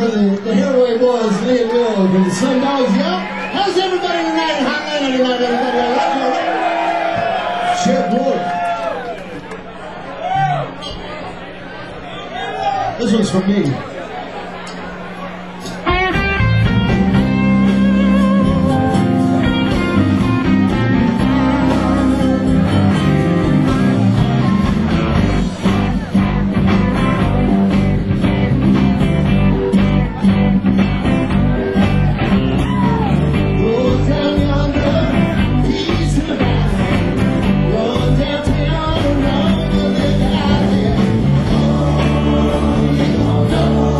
the Hairway Boys, Liam York and the Slim Dogs. Yup. How's everybody tonight in Hotlanta tonight, everybody? All right? Share glory. This one's for me. No.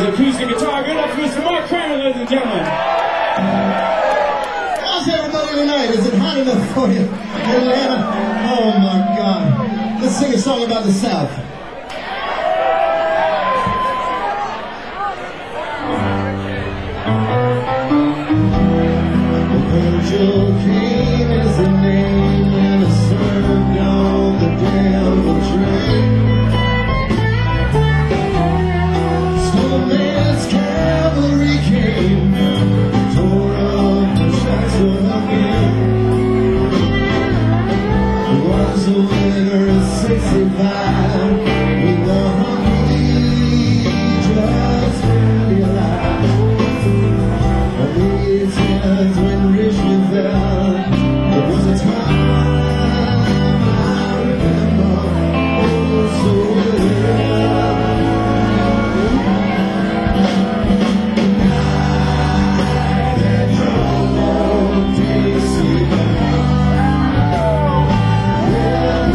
acoustic guitar. Good up for Mr. Mark Kramer, ladies and gentlemen. How's everybody tonight? Is it hot enough for you? Atlanta? Oh my God. Let's sing a song about the South. Virgil came as a name and a served on the devil train. Stormman's cavalry came, tore up the tracks again. Was a winner of 65. We were hungry, just barely alive. These hands when Richmond fell, it was a time I remember oh so well. That drove old Dixie down. That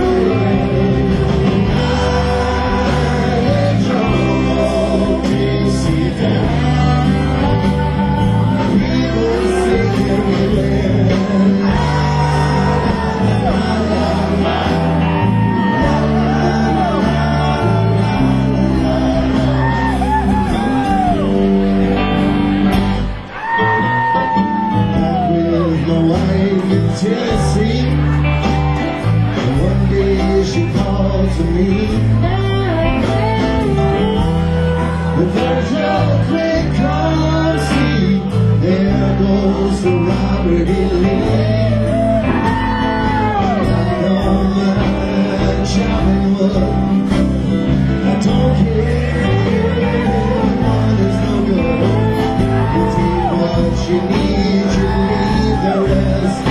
drove old Dixie down. Tennessee, and one day she called to me. The Virgil Creek, come see, there goes the Robert E. Lee. Like on my chopping wood, I don't care, one is no good. You take what you need, you leave the rest.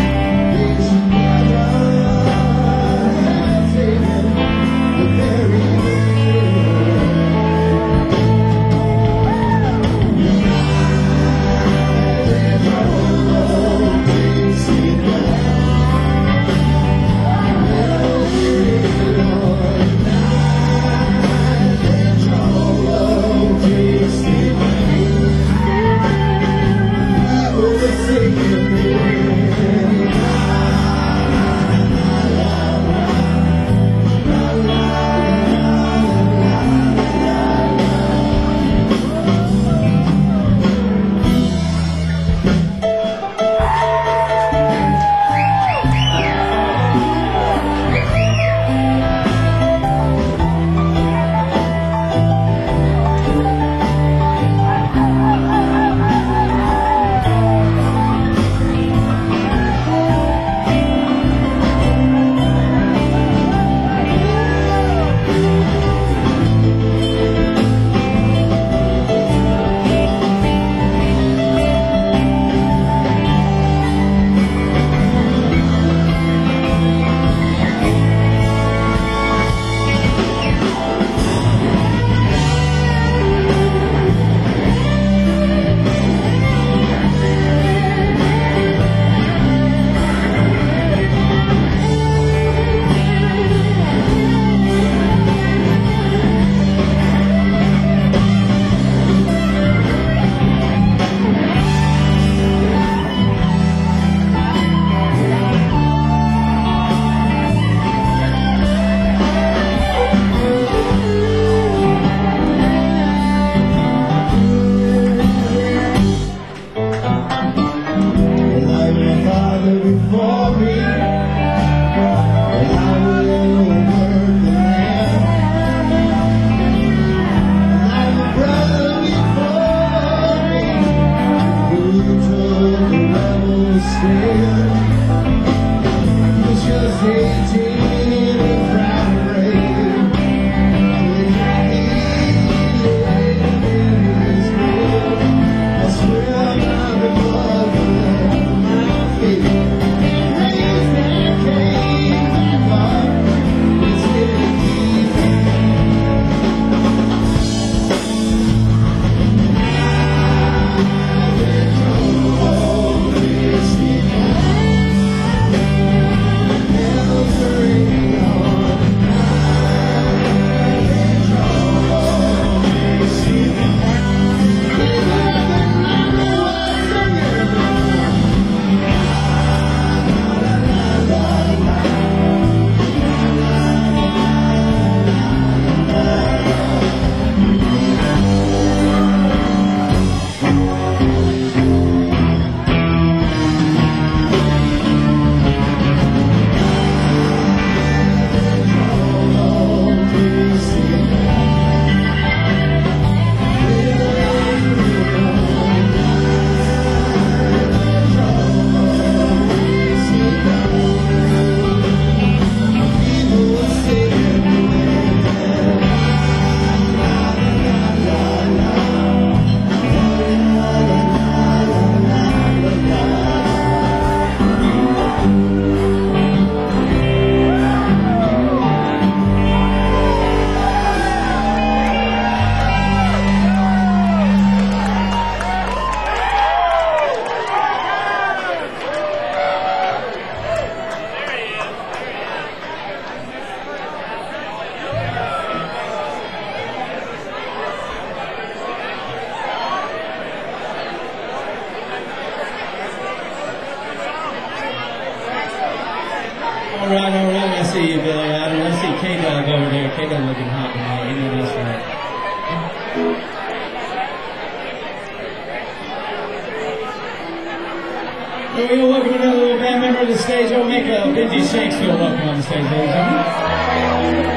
We'll welcome another little band member to the stage. We'll make a Benji Shanks feel welcome on the stage, ladies and gentlemen.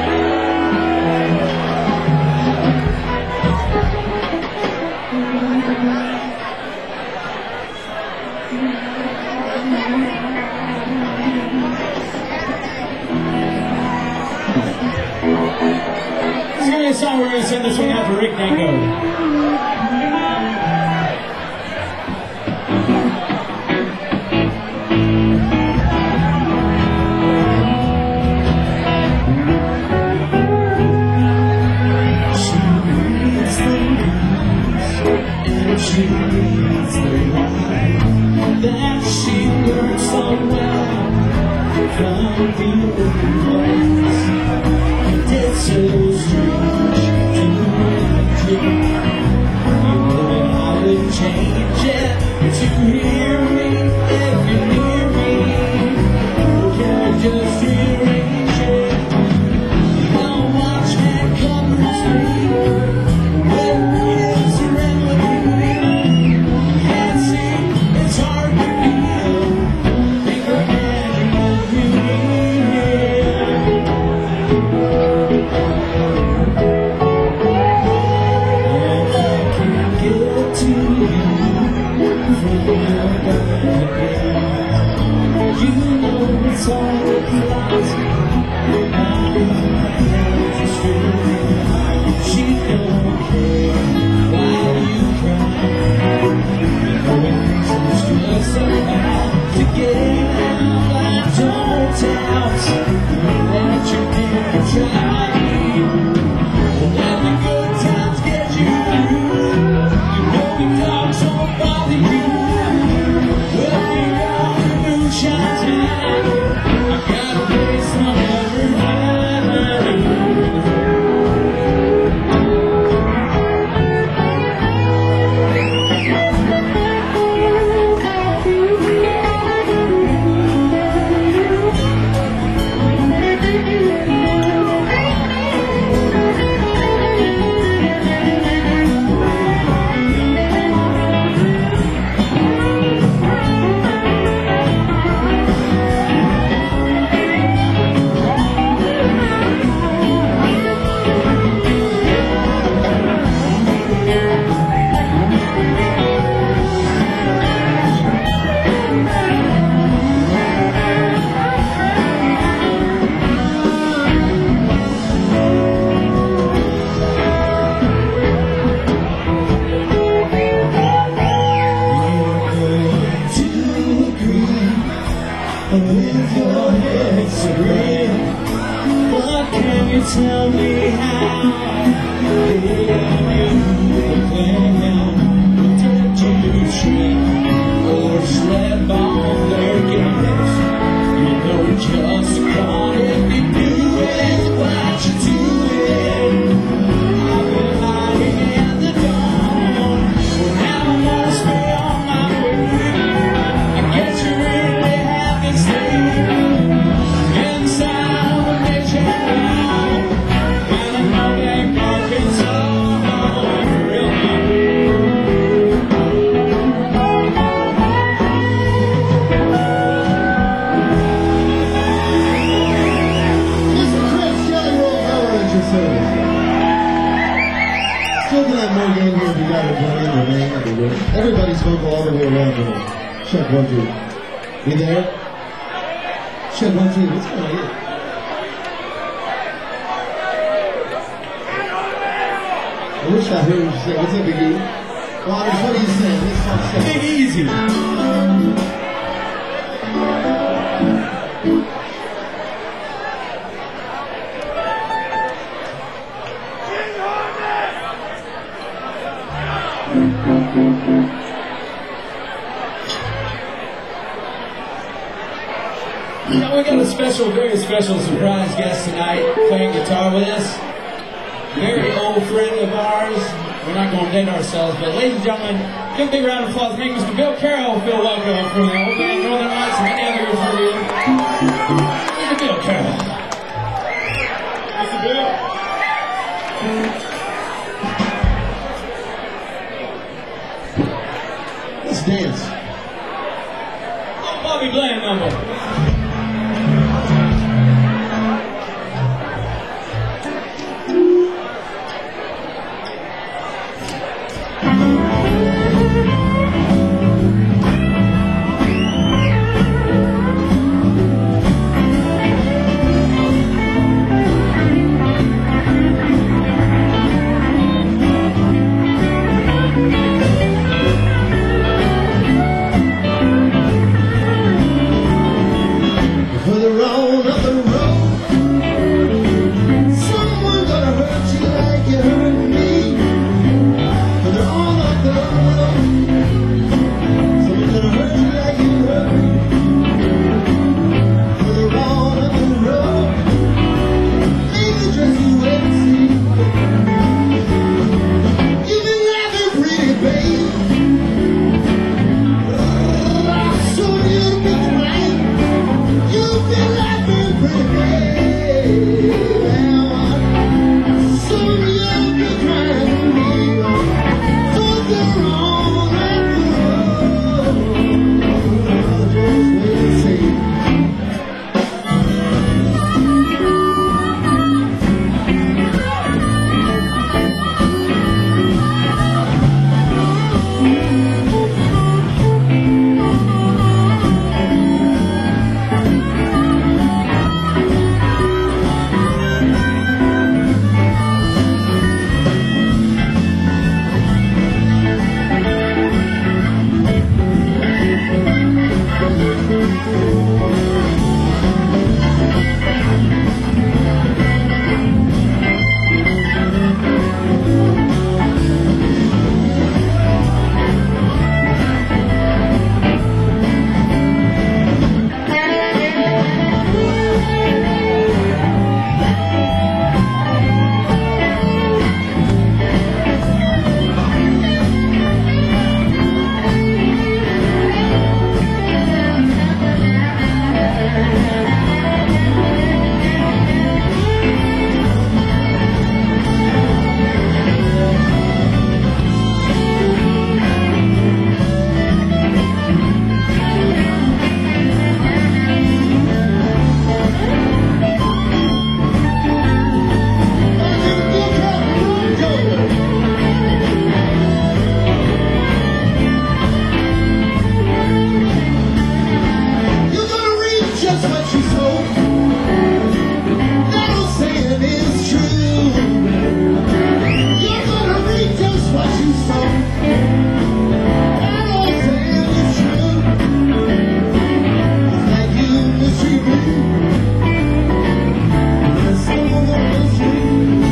This is going to be a song we're going to send this one out to Rick Danko. She needs the light that she learned so well from the voice. It's so strange to watch it. And I would change it to hear me if you hear me. Can I just rearrange it? Don't watch me come the street. It's all lies. She don't care while you cry. It's just somehow to get out. I don't doubt that you never try. When the good times get you through, you know the dogs won't bother you. We'll be on the moonshine tonight. With your head serene, what can you tell me how? Did you treat or slip on their games? You know just caught if you do it, what you doing? I've been hiding in the dawn. Well, now I must be on my way. I guess you really have this thing inside of a nation now. And I know that Arkansas, real Still can have more game here if you got a plan or man. Everybody's vocal all the way around the room. Check 1, 2. You there? Check 1, 2. What's going on? I wish I heard what you say. What's up, Big E? Waters, what are you saying? Let's talk stuff. Big Easy. Now we got a special, very special surprise guest tonight playing guitar with us. Very old friend of ours. We're not going to date ourselves, but ladies and gentlemen, give a big round of applause. Make Mr. Bill Carroll feel welcome from the old band Northern Lights and many others for you. Mr. Bill Carroll. Mr. Bill. Let's dance. Bobby Bland number. Further on up the road, someone gonna hurt you like you hurt me. Further on up the road, someone's gonna hurt you like you hurt me. Further on up the road, leave the dress you wait and see. You've been laughing pretty, babe. I saw you be crying. You've been laughing pretty, babe. So you've been crying for me. Further on up the road, just wait and see. You're gonna reap just what you sow. That old saying is true. You're gonna reap just what you sow. That old saying is true. It's like you mistreat me, and someone gonna mistreat you.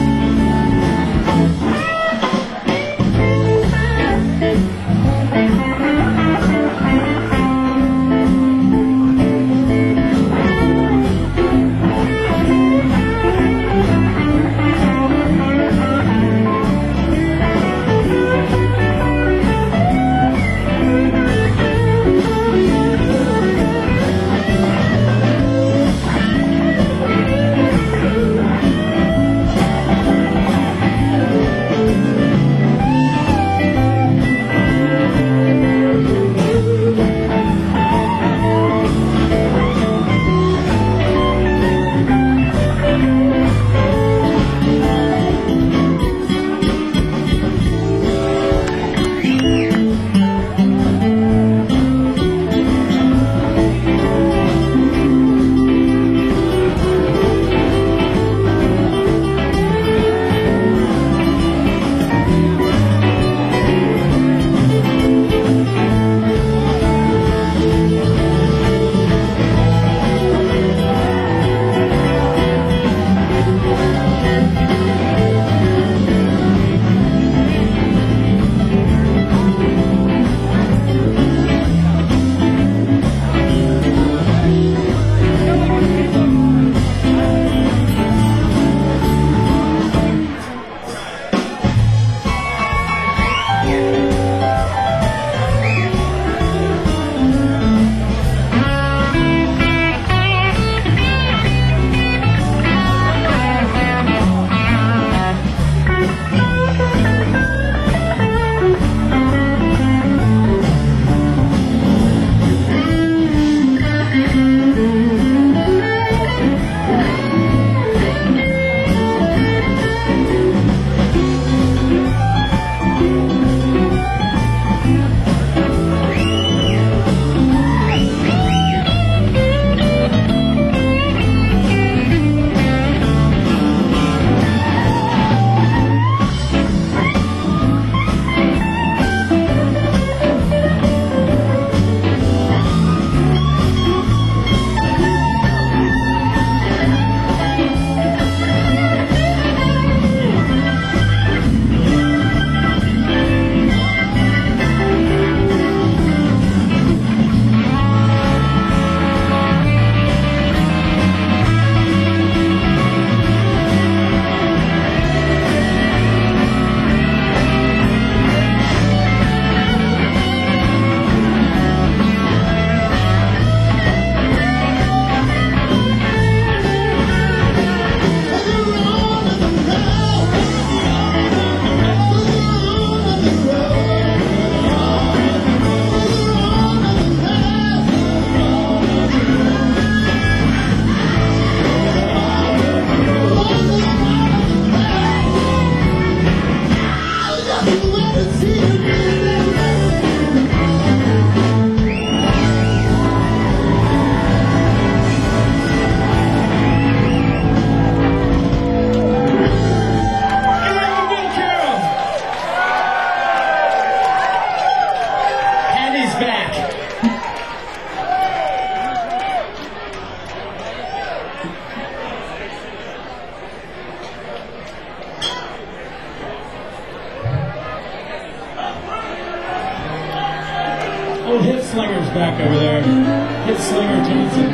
Old Hip Slinger's back over there. Hip Slinger Johnson.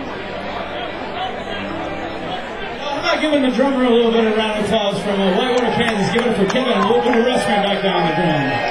How about giving the drummer a little bit of round of applause from Whitewater, Kansas? Give it for Kevin. A little bit of restroom back down the drum.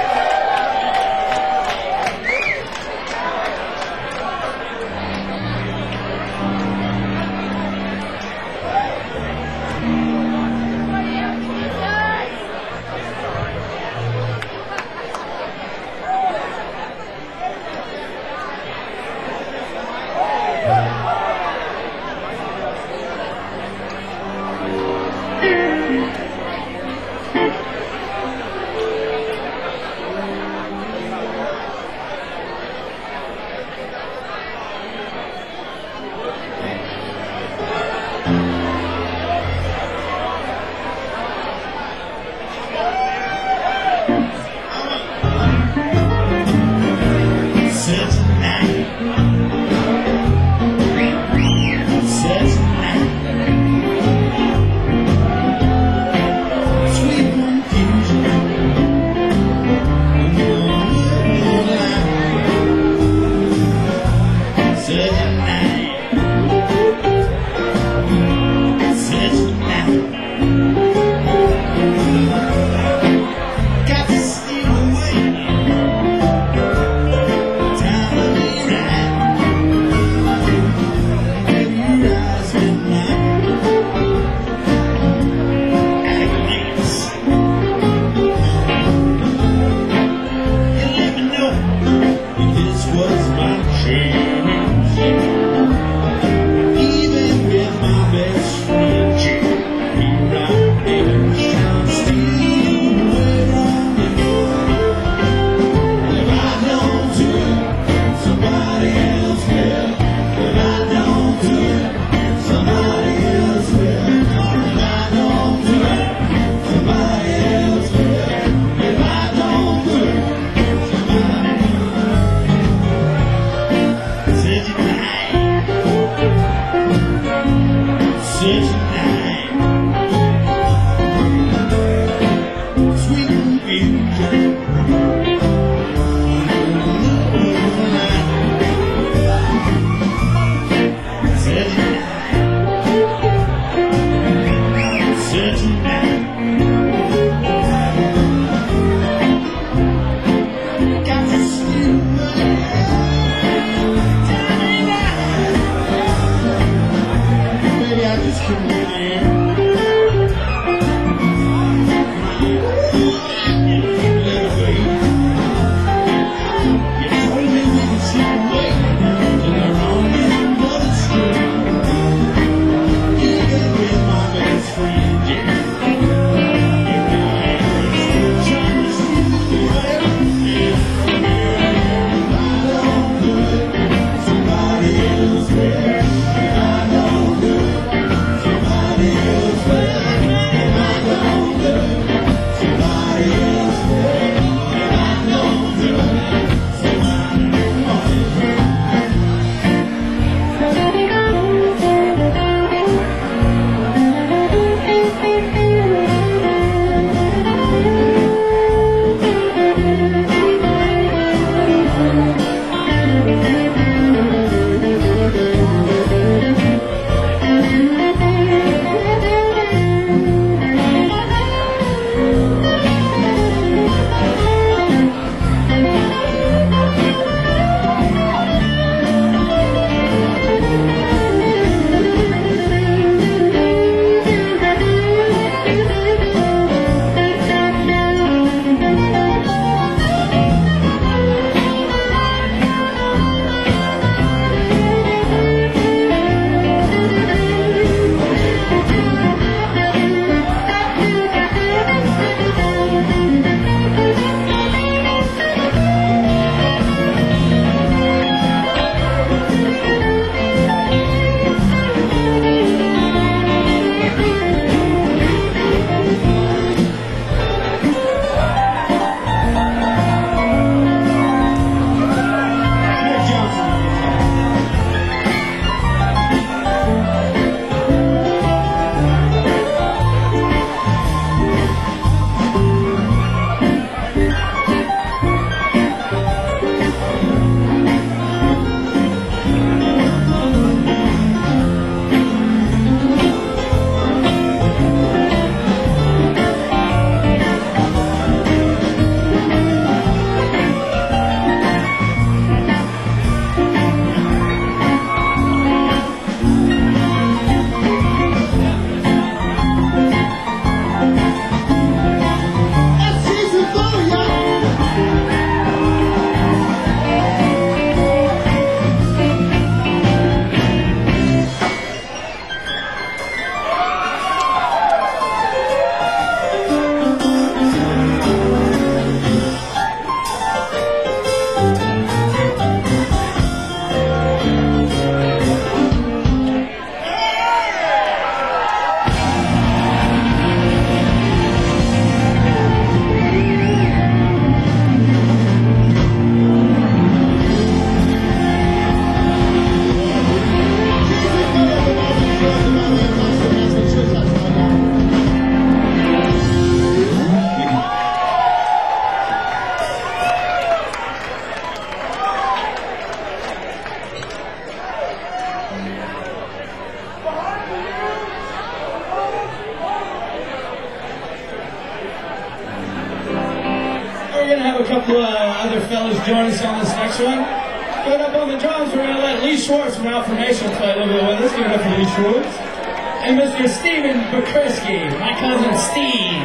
my other fellas join us on this next one. Put up on the drums, we're going to let Lee Schwartz from Outformation play a little bit with us. Give it up for Lee Schwartz. And Mr. Steven Bukursky, my cousin Steve.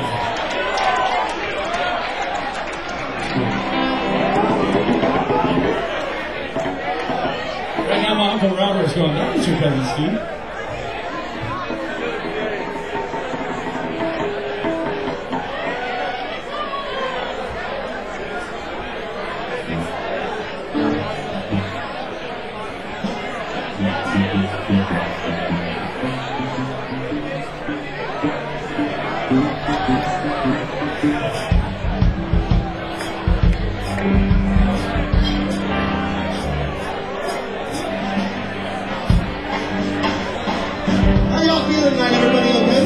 Right now my Uncle Robert's going, that was your cousin Steve. How y'all feeling tonight, everybody? Okay?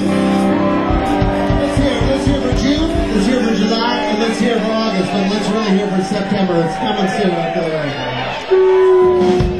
Let's hear for June, let's hear for July, and let's hear for August, but let's really hear for September. It's coming soon, I feel like.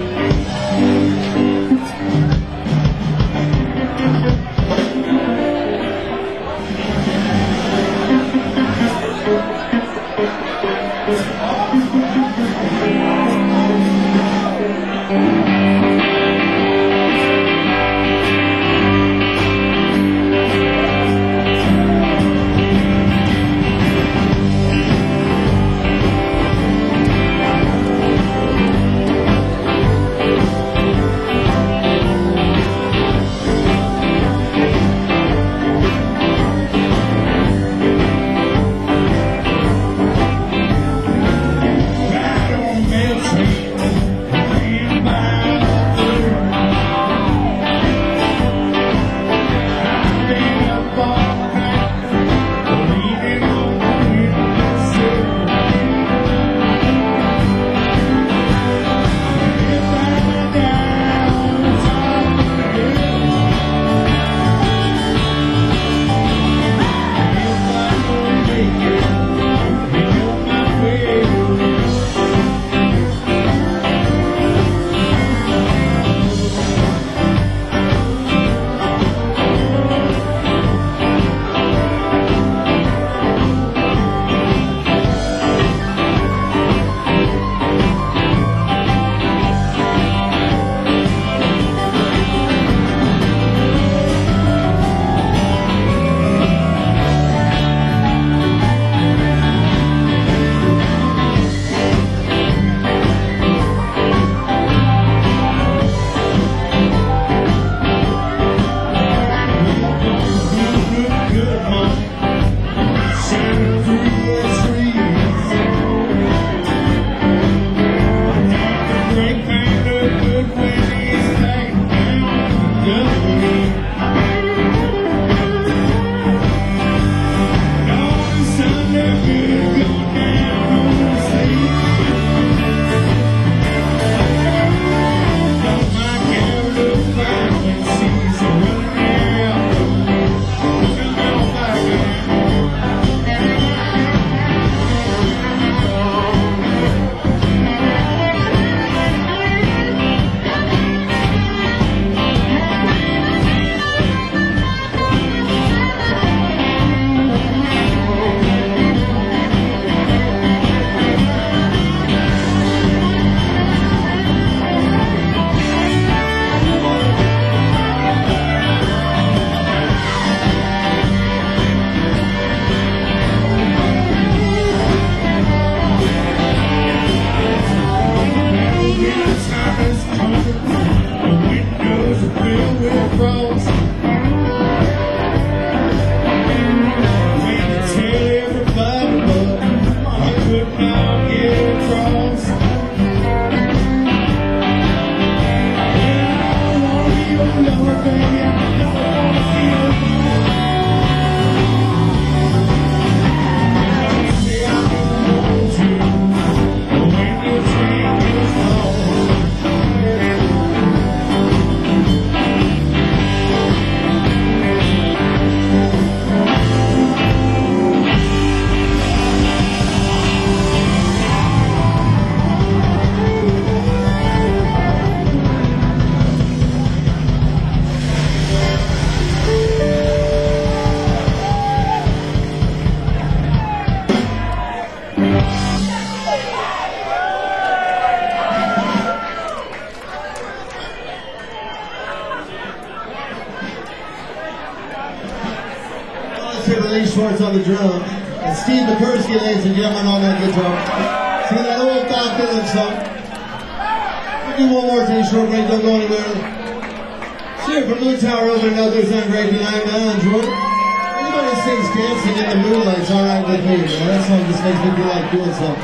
Lee Schwartz on the drum, and Steve Mikursky, ladies and gentlemen, on that guitar. See that old Bob Dylan song? We'll do one more thing, short break, don't go anywhere. Cheer from Moon Tower opening out there, sound great tonight, man, I enjoyed it. Anybody who sings Dancing in the Moonlight's alright with me, man. That song just makes me feel like doing something.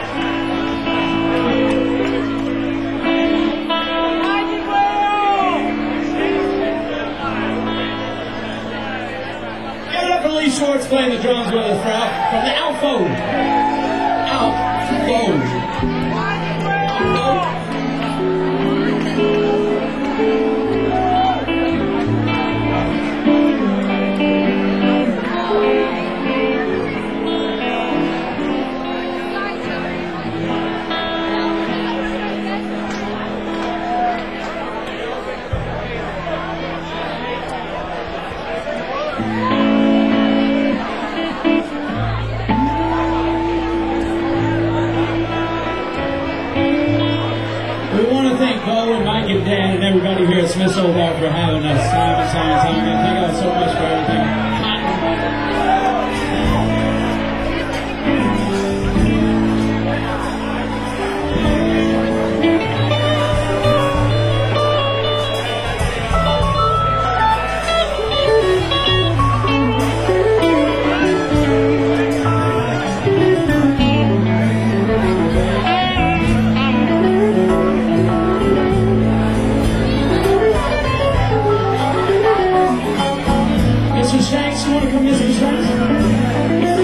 Lee Schwartz playing the drums with us from the Alfo. Bo and Mike and Dan and everybody here at Smith's Old Bar for having us time and time and time again. Thank y'all so much for everything. Mr. Shanks, you want to come, Mr. Shanks?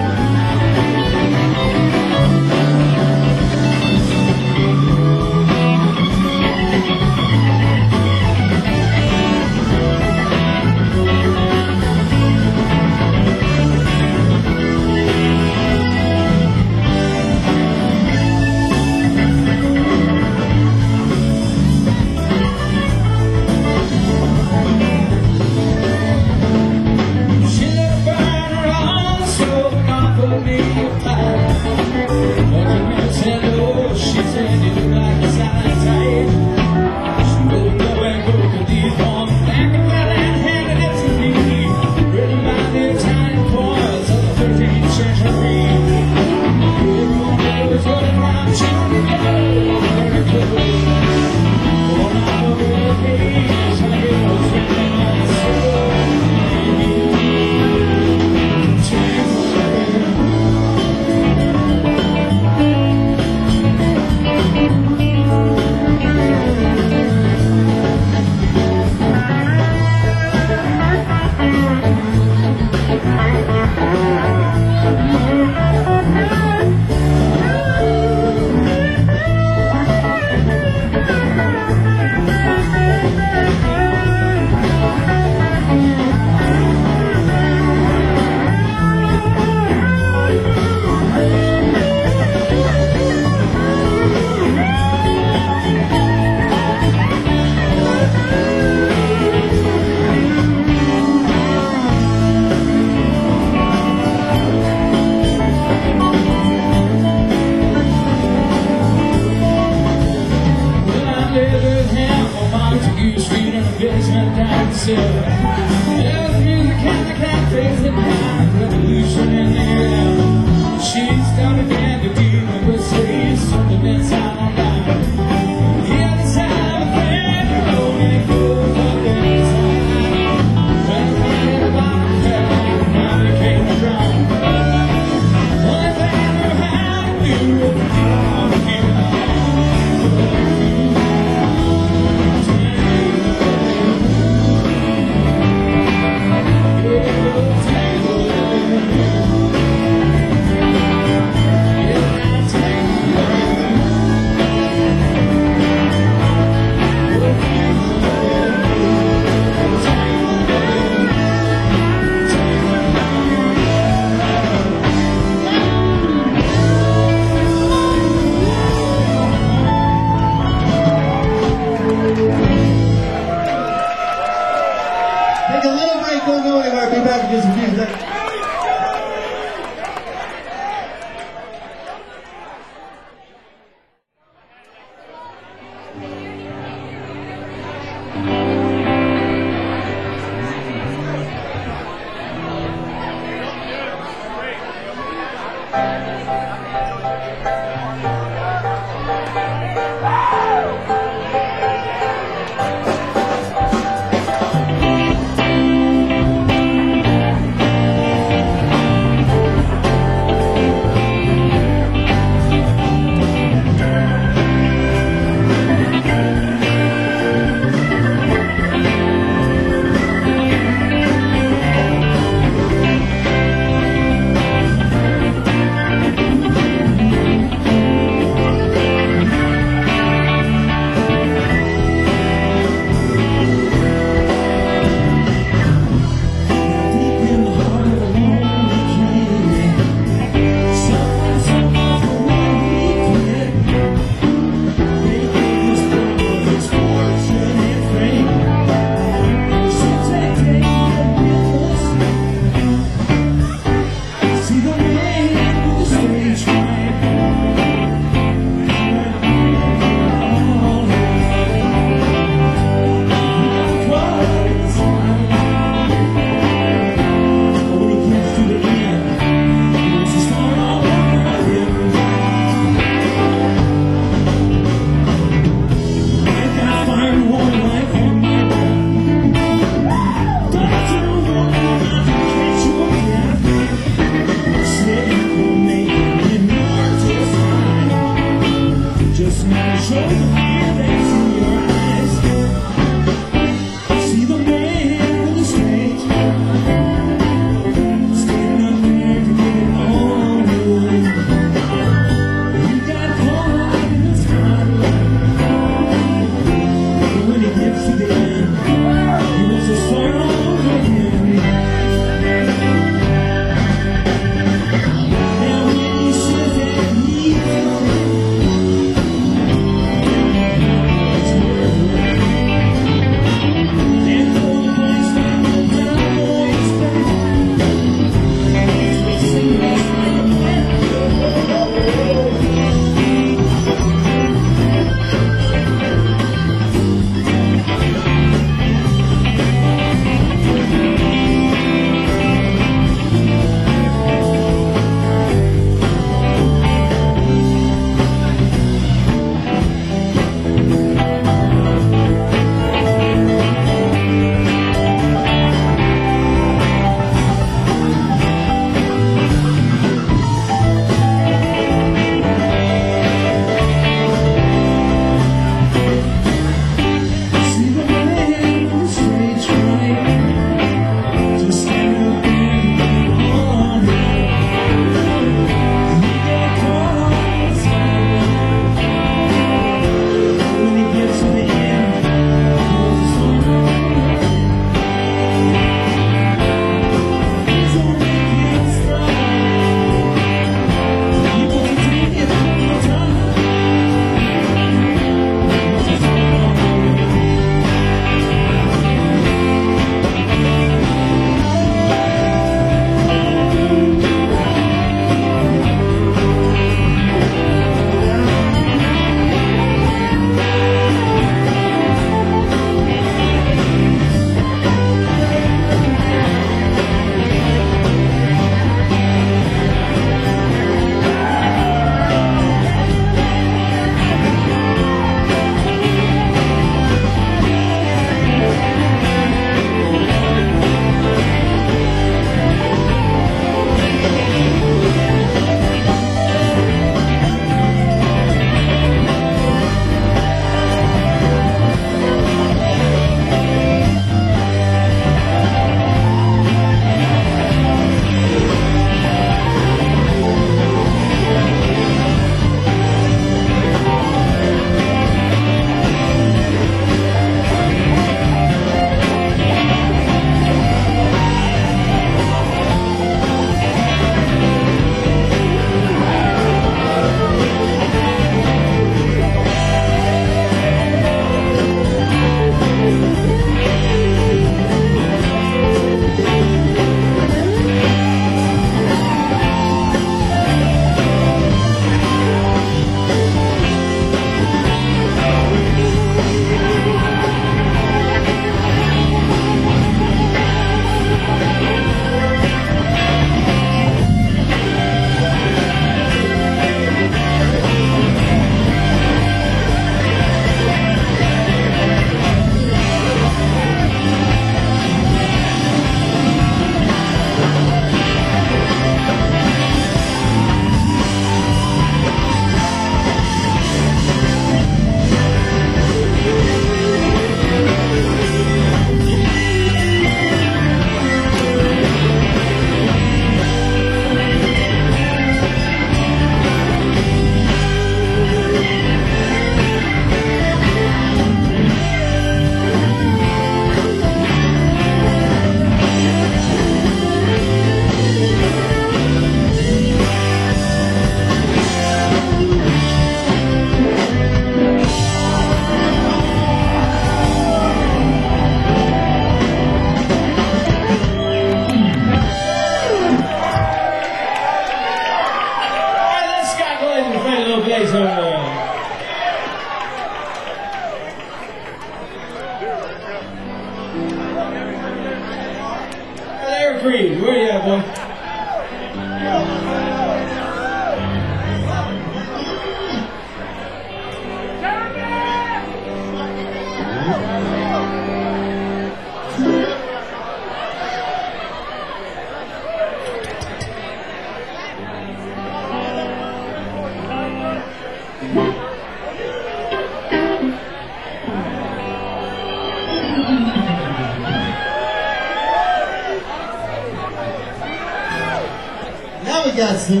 Now we got some. A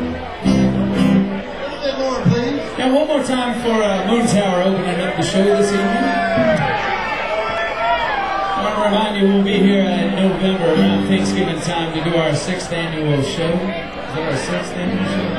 little bit more, please. Now, one more time for Moon Tower opening up the show this evening. I want to remind you we'll be here in November around Thanksgiving time to do our 6th annual show. Is that our 6th annual show?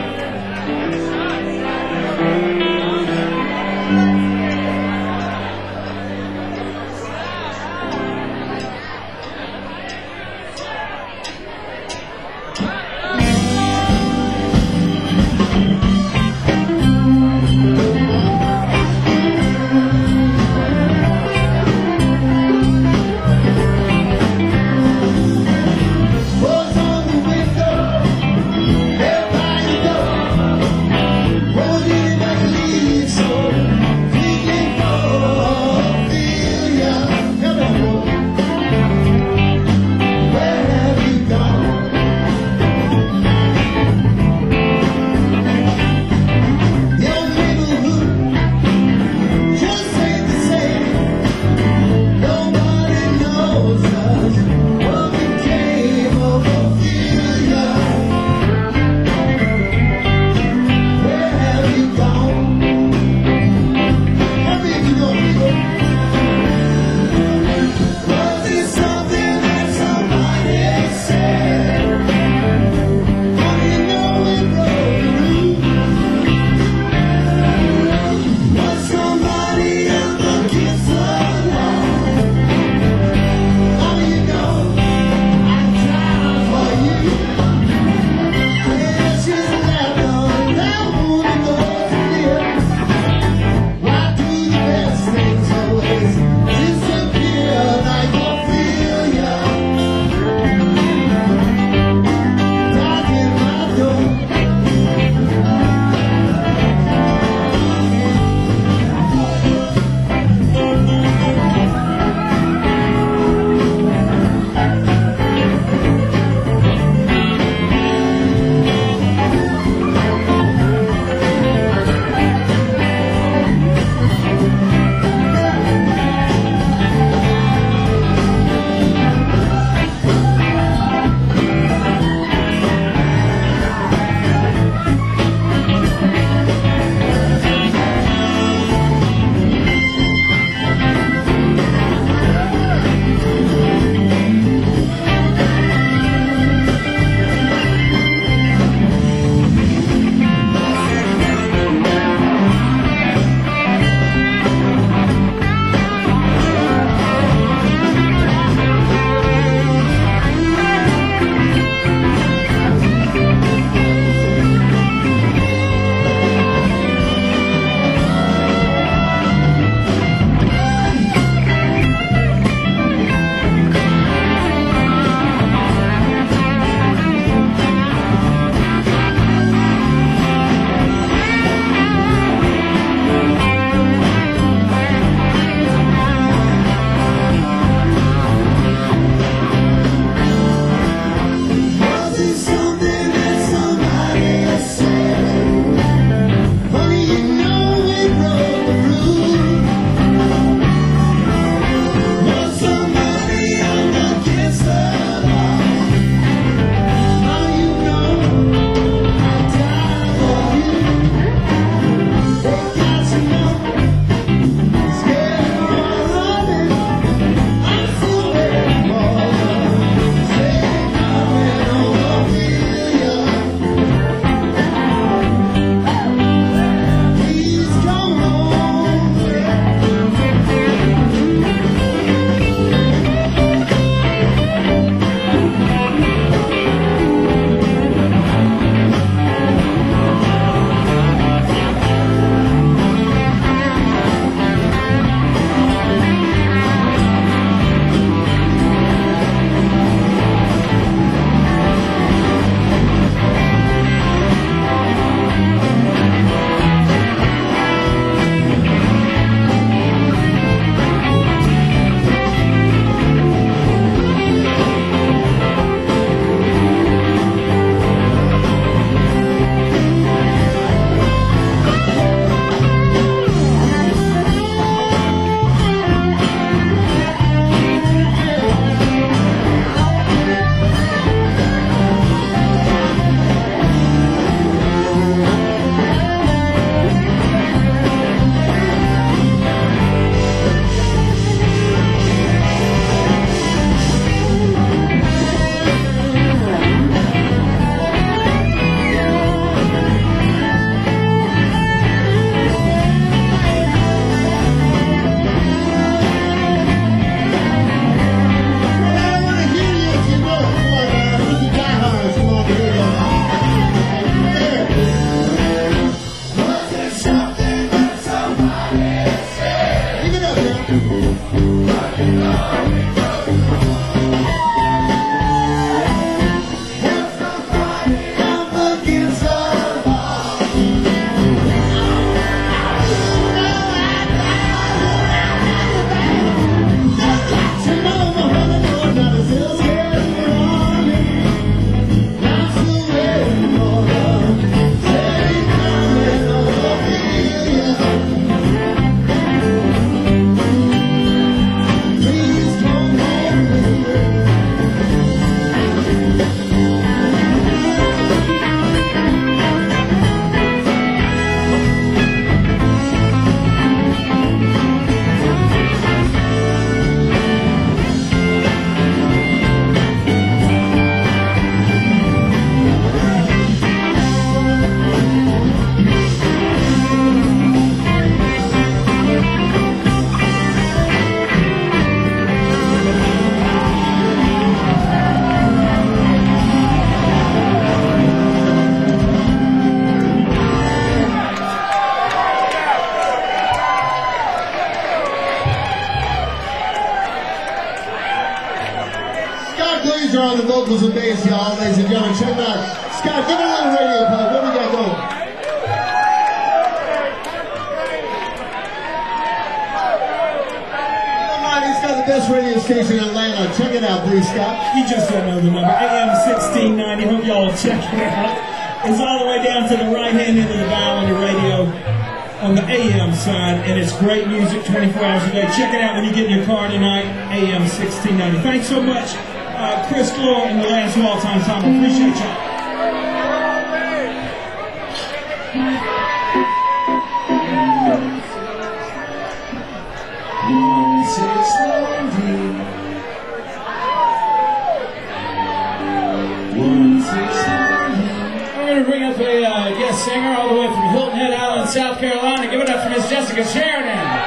What's on the window? Everybody go. vocals and bass, y'all, ladies and gentlemen. Check it out. Scott, give it a little radio plug. What do we got going? He's got the best radio station in Atlanta. Check it out, please, Scott. You just don't know the number. AM 1690. Hope y'all will check it out. It's all the way down to the right-hand end of the dial on your radio on the AM side, and it's great music 24 hours a day. Check it out when you get in your car tonight, AM 1690. Thanks so much, Chris Glow and the Last of All Time Tom. Appreciate y'all. We're going to bring up a guest singer all the way from Hilton Head Island, South Carolina. Give it up for Miss Jessica Sheridan.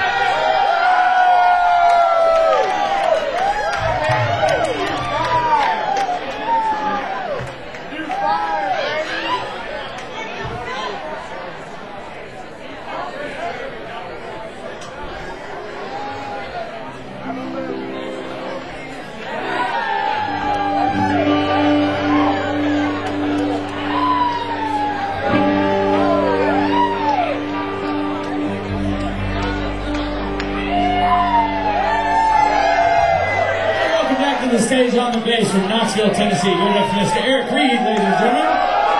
The stage on the bass from Knoxville, Tennessee. Give it up for Mr. Eric Reed, ladies and gentlemen.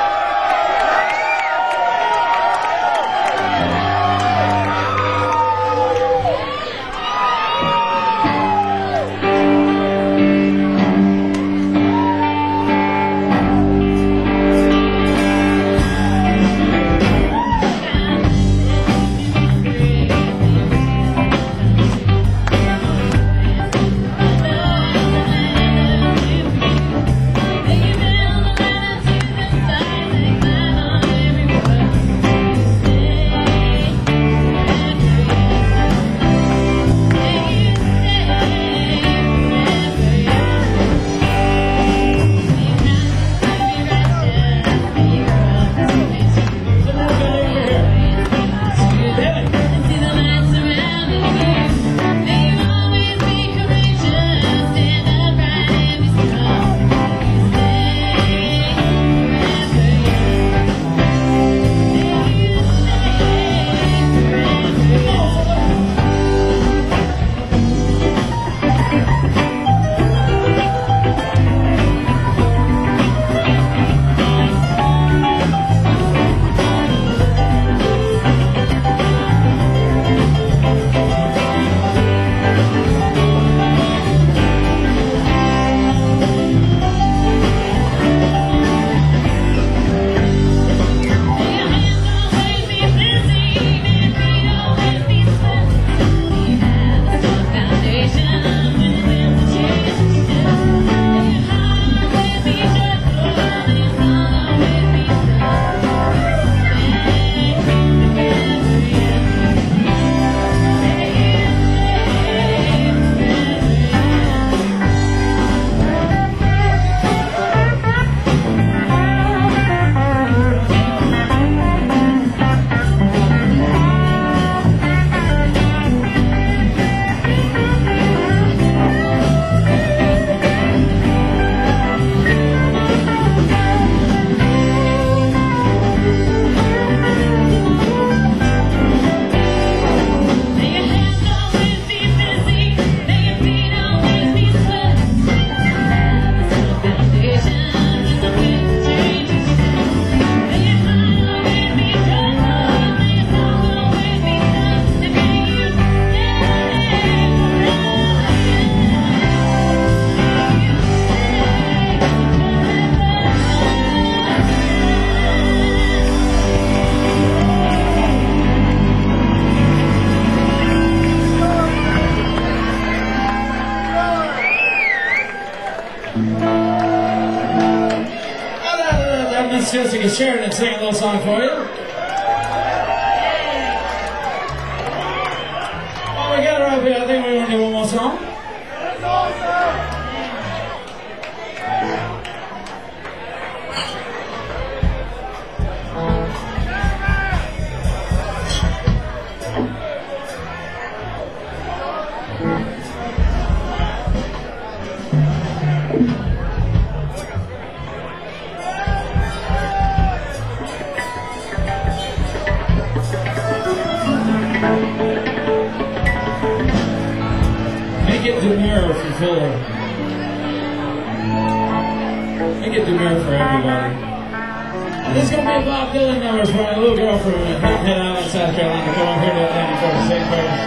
Miss Jessica Sheridan sing a little song for you. Oh, we got her up here. I think we want to do one more song. fuller. Make it demure for everybody. And this is going to be a Bob Dylan number for my little girl from Hilton Head Island, South Carolina. Come on here to Atlanta for the same first.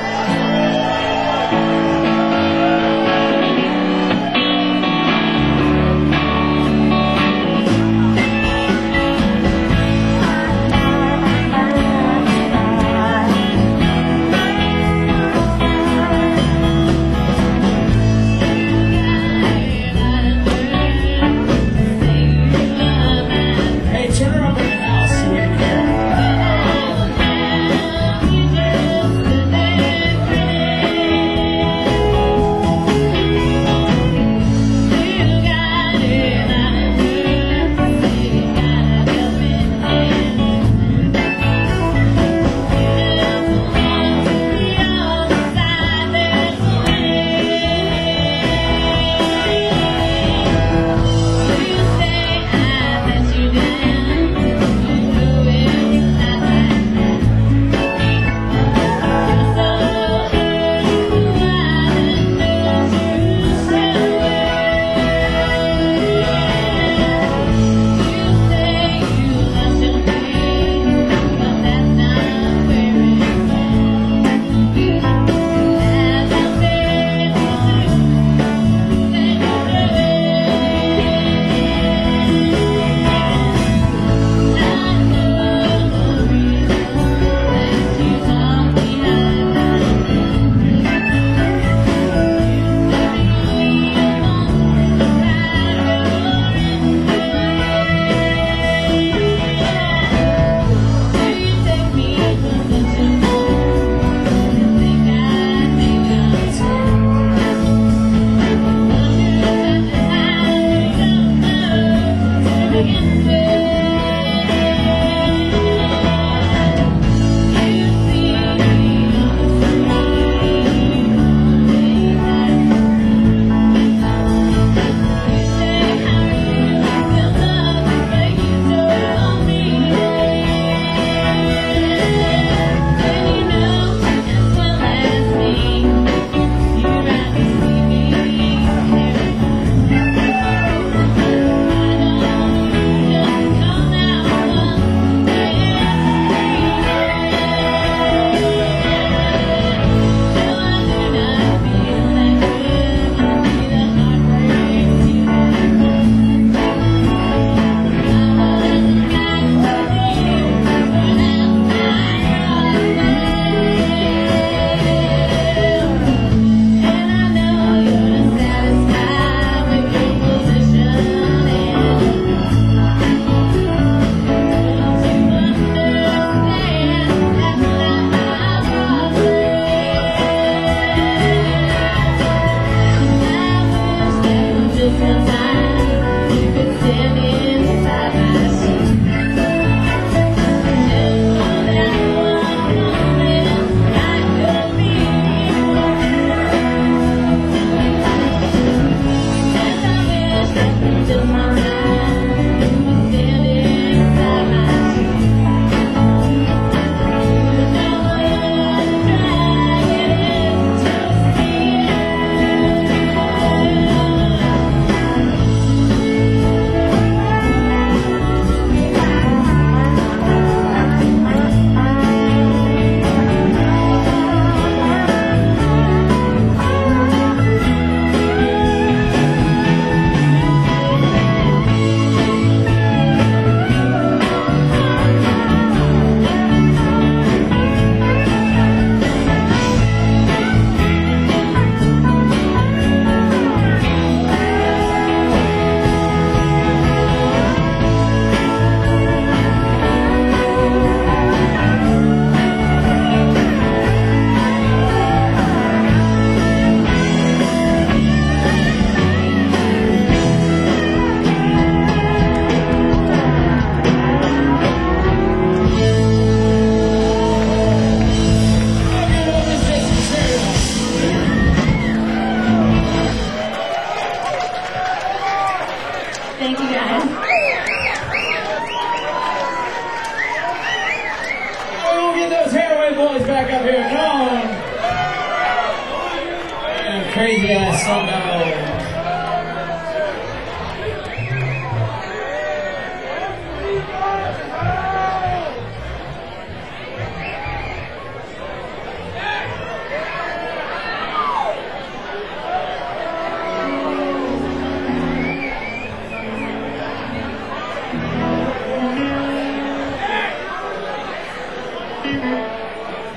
boys back up here. Come on. Crazy ass sundial.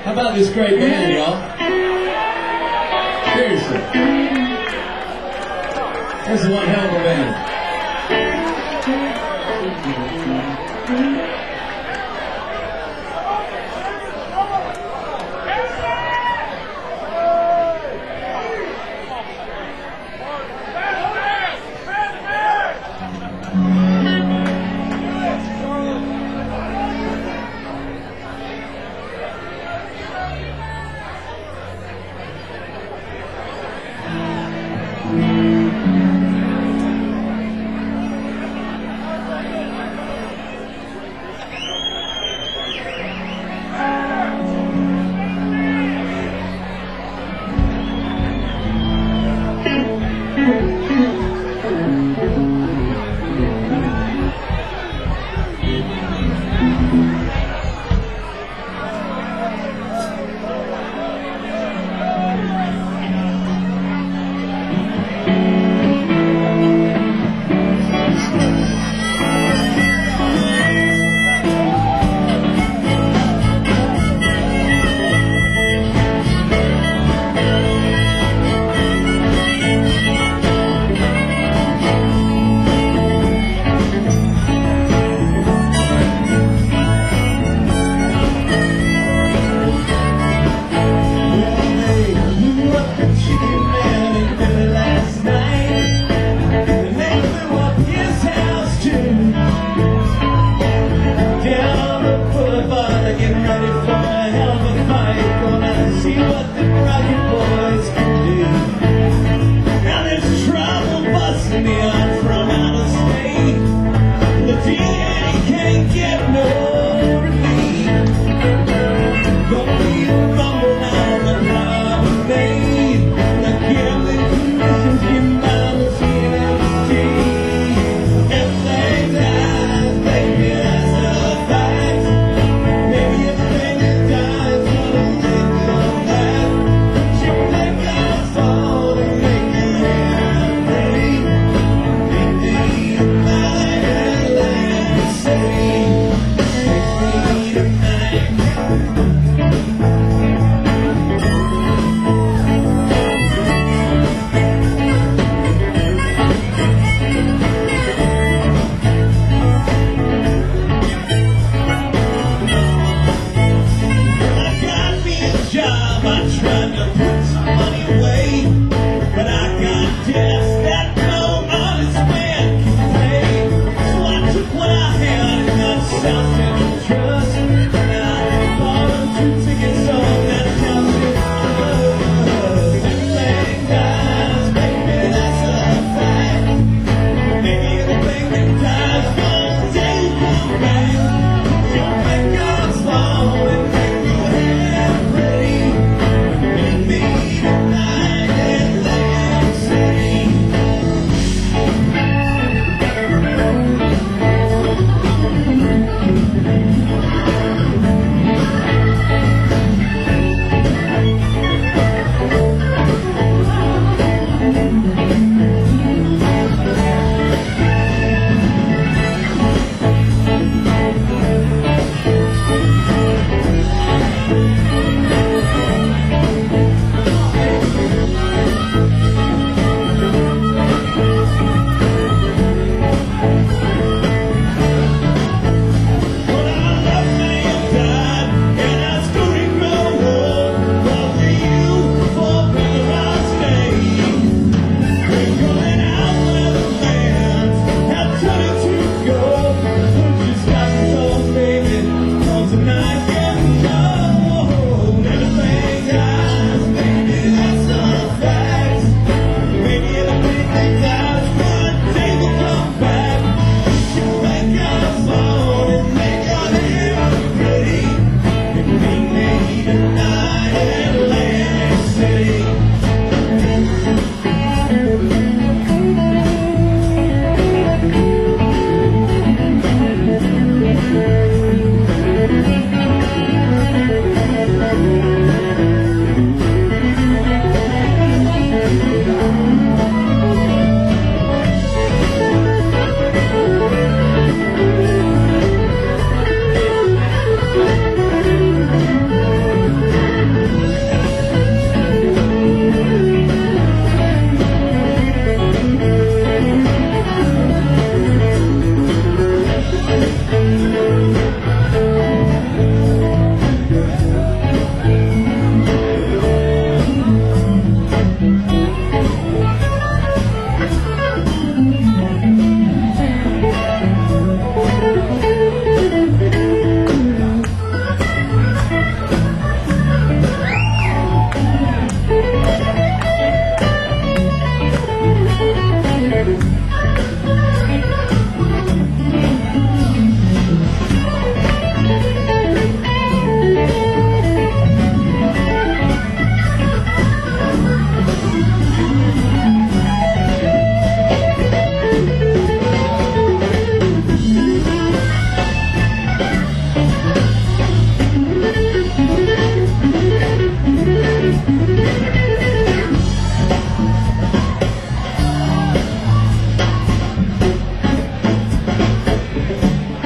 How about this great band, y'all? Seriously. This is one hell of a band.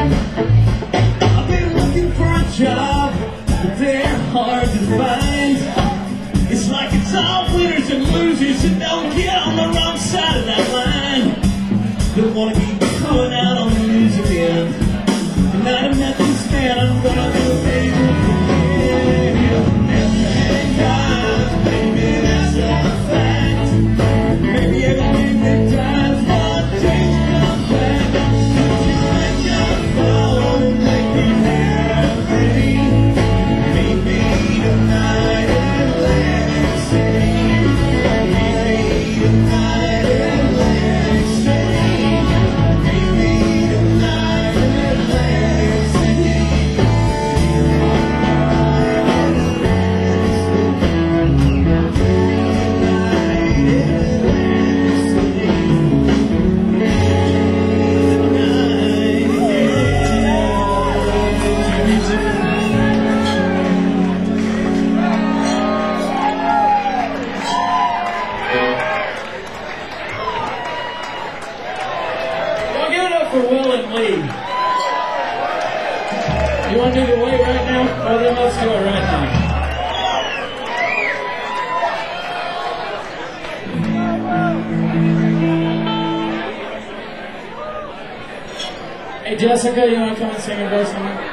I've been looking for a job, but they're hard to find. It's like it's all winners and losers that don't get on the wrong side of that line. Don't wanna keep calling out on the news again. Tonight I'm not this man, I'm gonna do a favor for you. And God, maybe that's a fact. Maybe everything that dies one day will come back. Could you make your phone, make me happy? Meet me tonight in Atlantic City. Meet me tonight in Atlantic City. Meet me tonight in Atlantic City. Y'all give it up for Will and Lee. You want to do the wait right now? Well, then let's do it right now. Hey, Jessica, you want to come and sing a verse on me?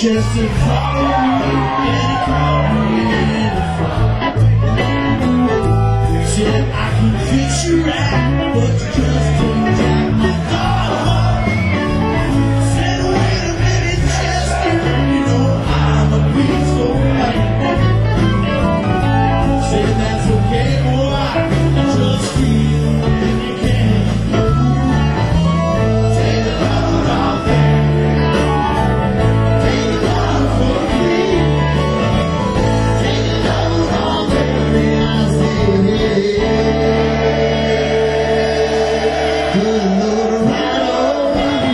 just to follow me and call me in the front. Said I can fix you right, but you just couldn't jack my dog. Said wait a minute, Chester, you know I'm a beast so bad. Said that's okay, boy, I just feel if you can. Take the load off there. Take the load for free. Take the load off there. And I say, yeah. Put the load right on.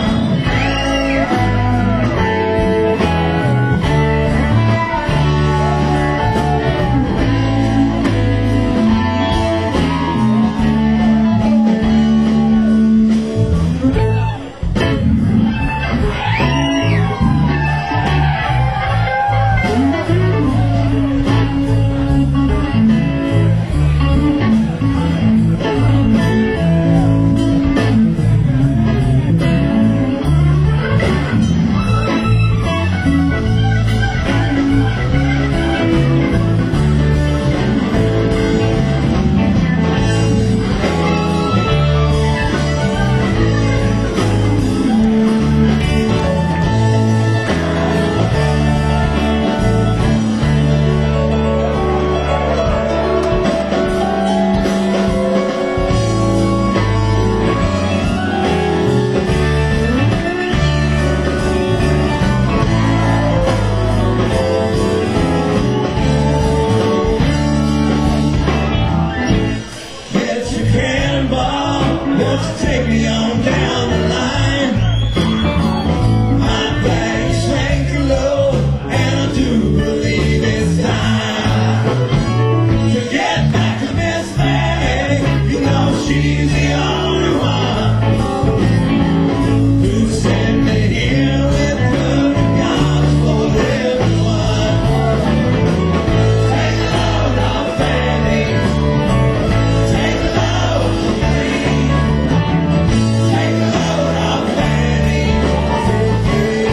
Get your cannonball, won't you take me on down the line? My back's hanging low, and I do believe it's time to get back to Miss Fanny. You know she's the only one who sent me here with good guns for everyone. Take the load off Fanny. Take the load for free. Take the load off Fanny for free.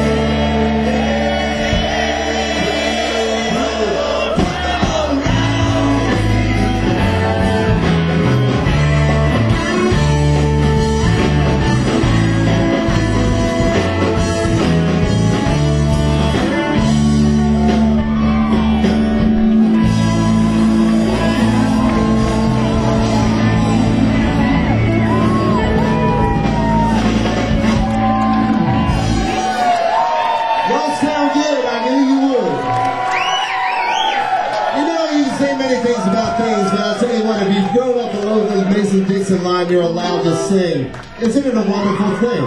Y'all sound good. I knew you would. You know, you can say many things about things, but I'll tell you what, if you've grown up below the Mason-Dixon line, you're allowed to sing. Isn't it a wonderful thing?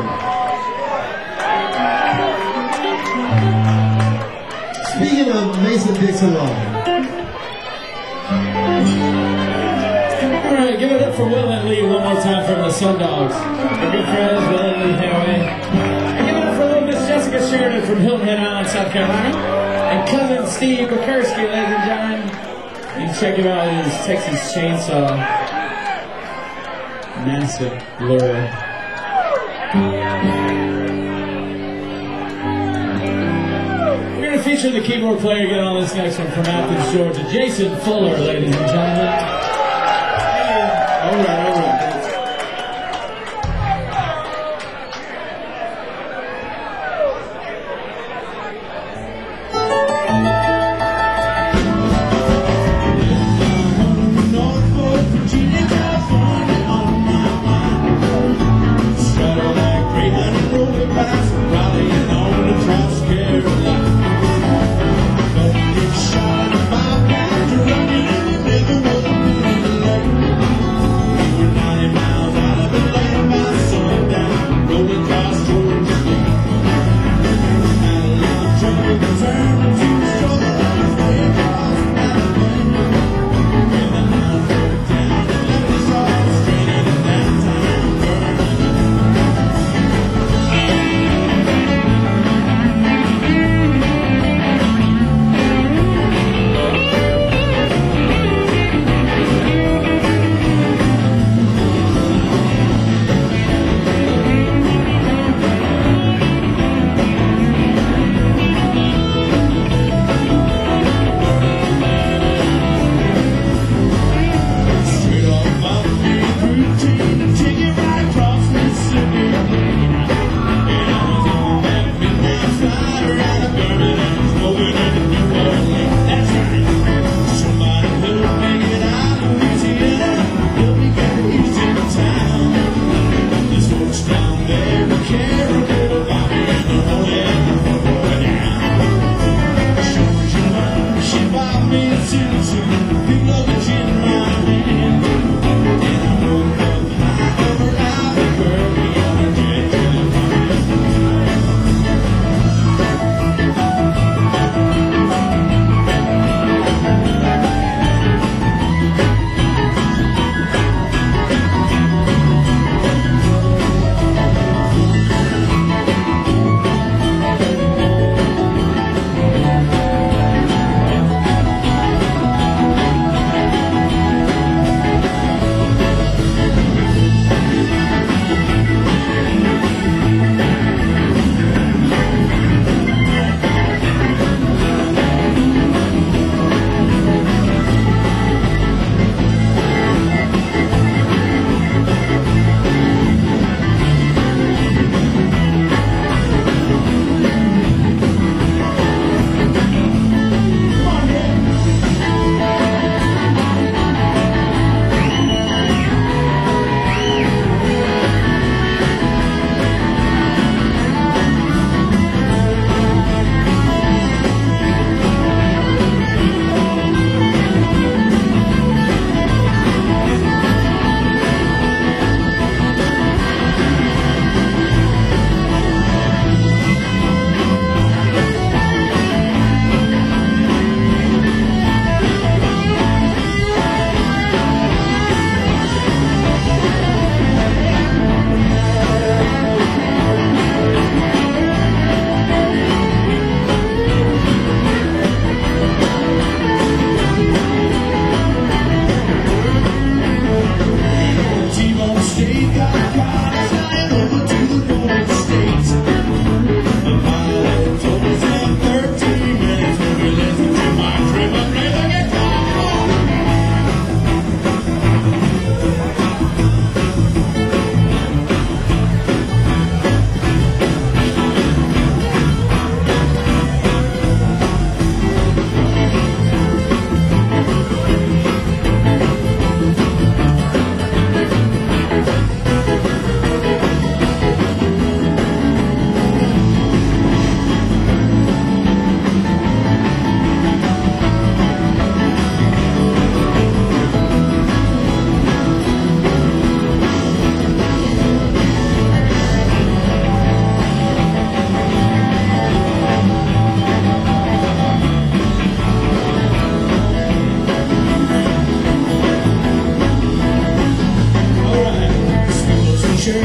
Speaking of Mason-Dixon line, All right, give it up for Will and Lee one more time from the Sundogs. Our good friends, Will and Lee Haraway. And give it up for little Miss Jessica Sheridan from Hilton Head Island, South Carolina. And cousin Steve Bukursky, ladies and gentlemen. You can check him out in his Texas Chainsaw. Massive lure. We're going to feature the keyboard player again on this next one from Athens, Georgia. Jason Fuller, ladies and gentlemen. All right. Norfolk, Virginia, California, on my mind. Straddle that Greyhound and roll it past Raleigh and on across Carolina. Don't get shot at 5 pounds, you're running and you never would be late. We were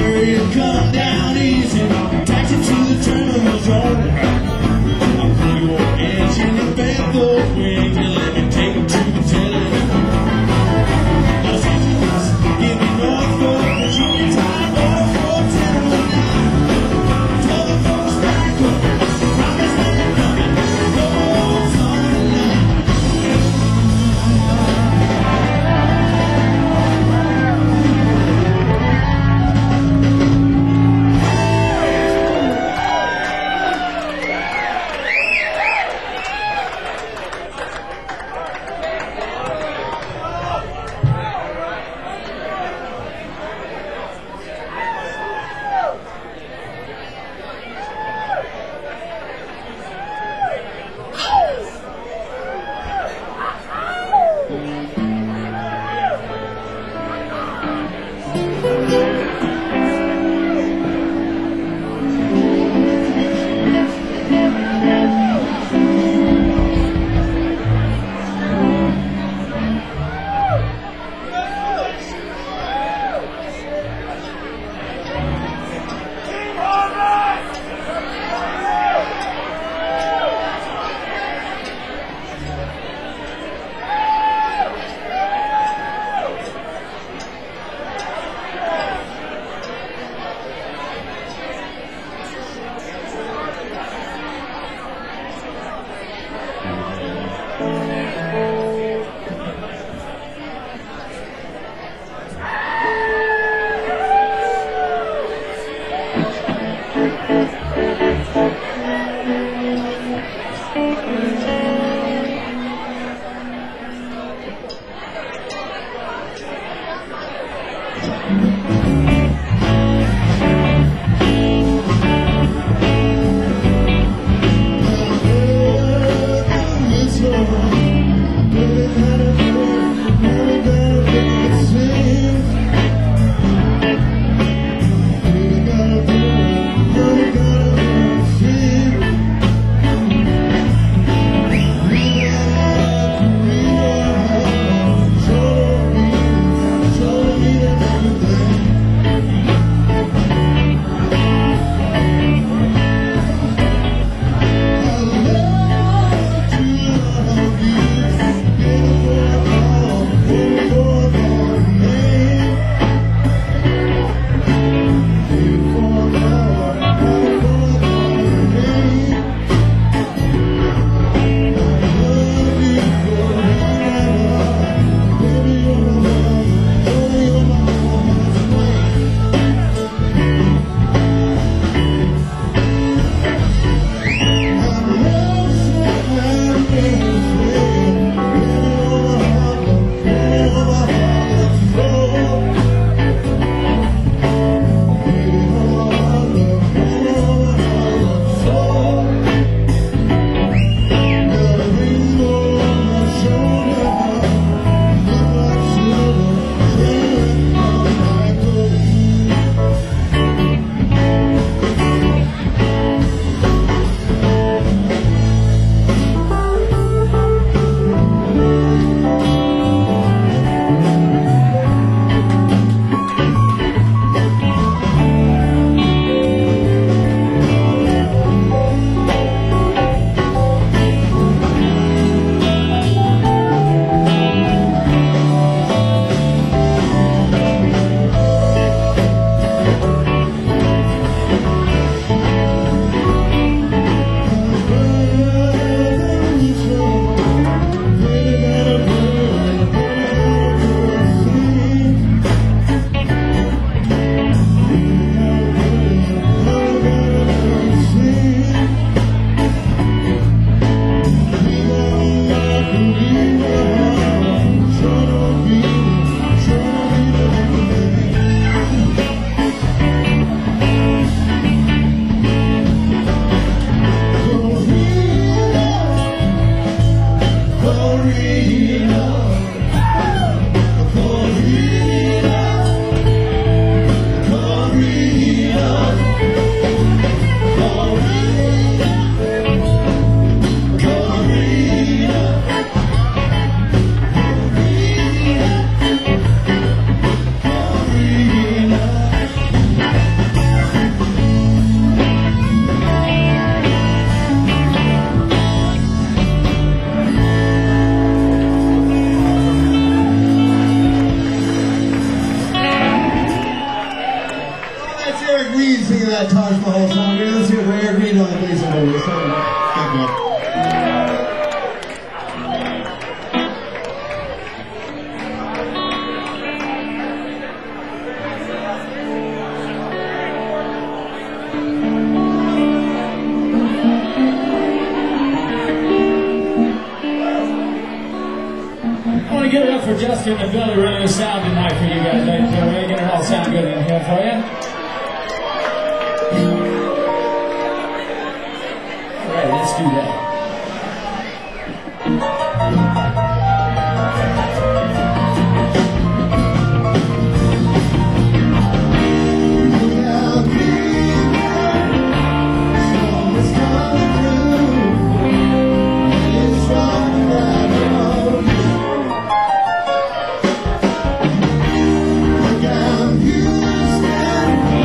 hurry and come down easy. Taxi to the terminal zone. I'll pull your engine and bend those wings and let me take you to the telephone. Los Angeles, give me Norfolk, Virginia time, or 41009. Tell the folks back up, promise they're coming, goes on the line. Eric Reed singing that Taj Mahal song. Here, let's hear it for Eric Reed on the bass and vocals. Thank you. I want to give it up for Justin and Billy running the sound tonight for you guys, ladies and gentlemen. Get it all sound good in here for you. All right, let's do that. Look out, Houston.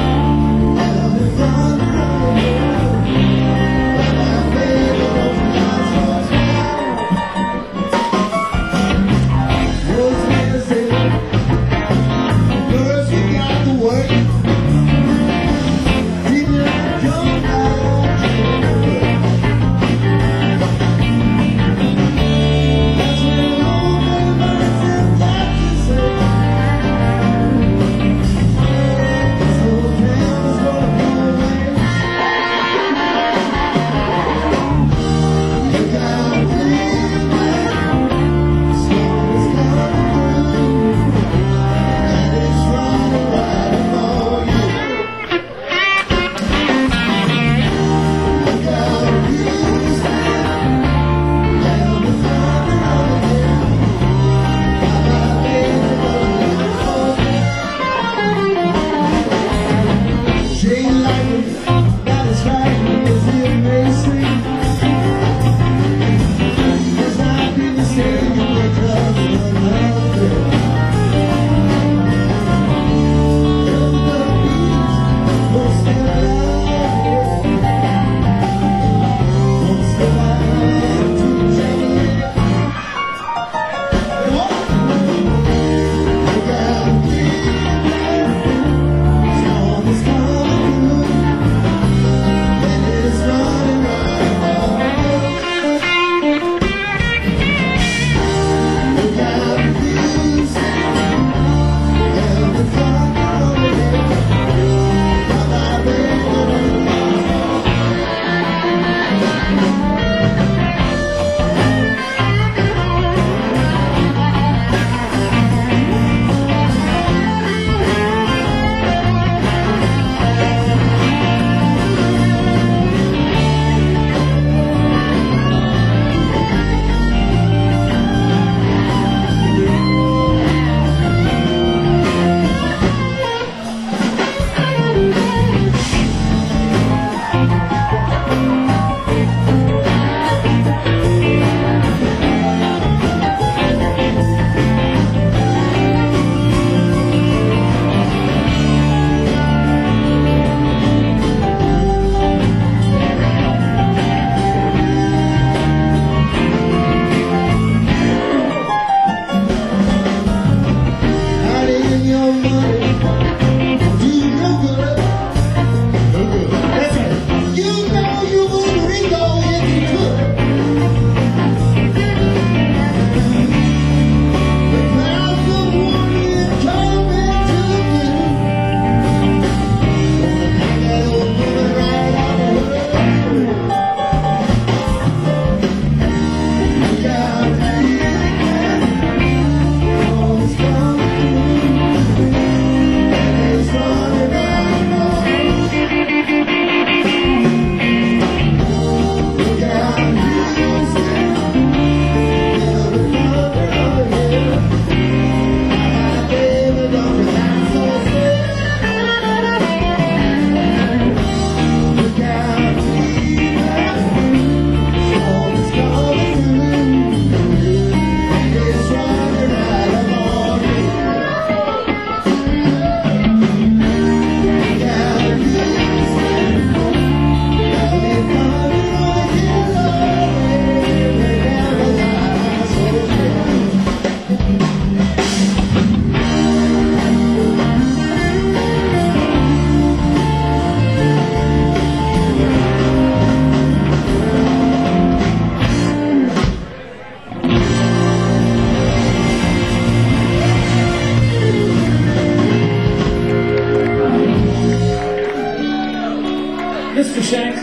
Mr. Shanks.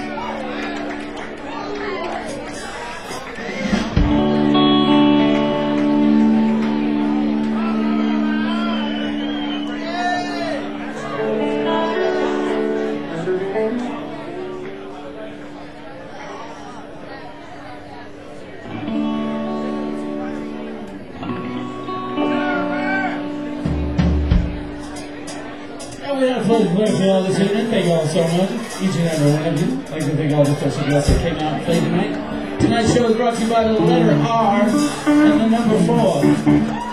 We had a full pleasure for all this evening. Thank you all so much. Each and every one of you. I'd like to thank all the special guests that came out and played tonight. Tonight's show is brought to you by the letter R and the number 4.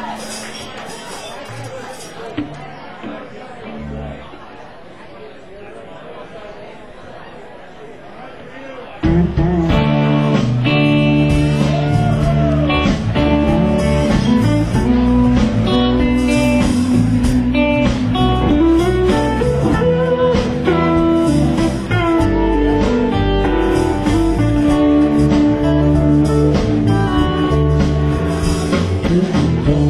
Don't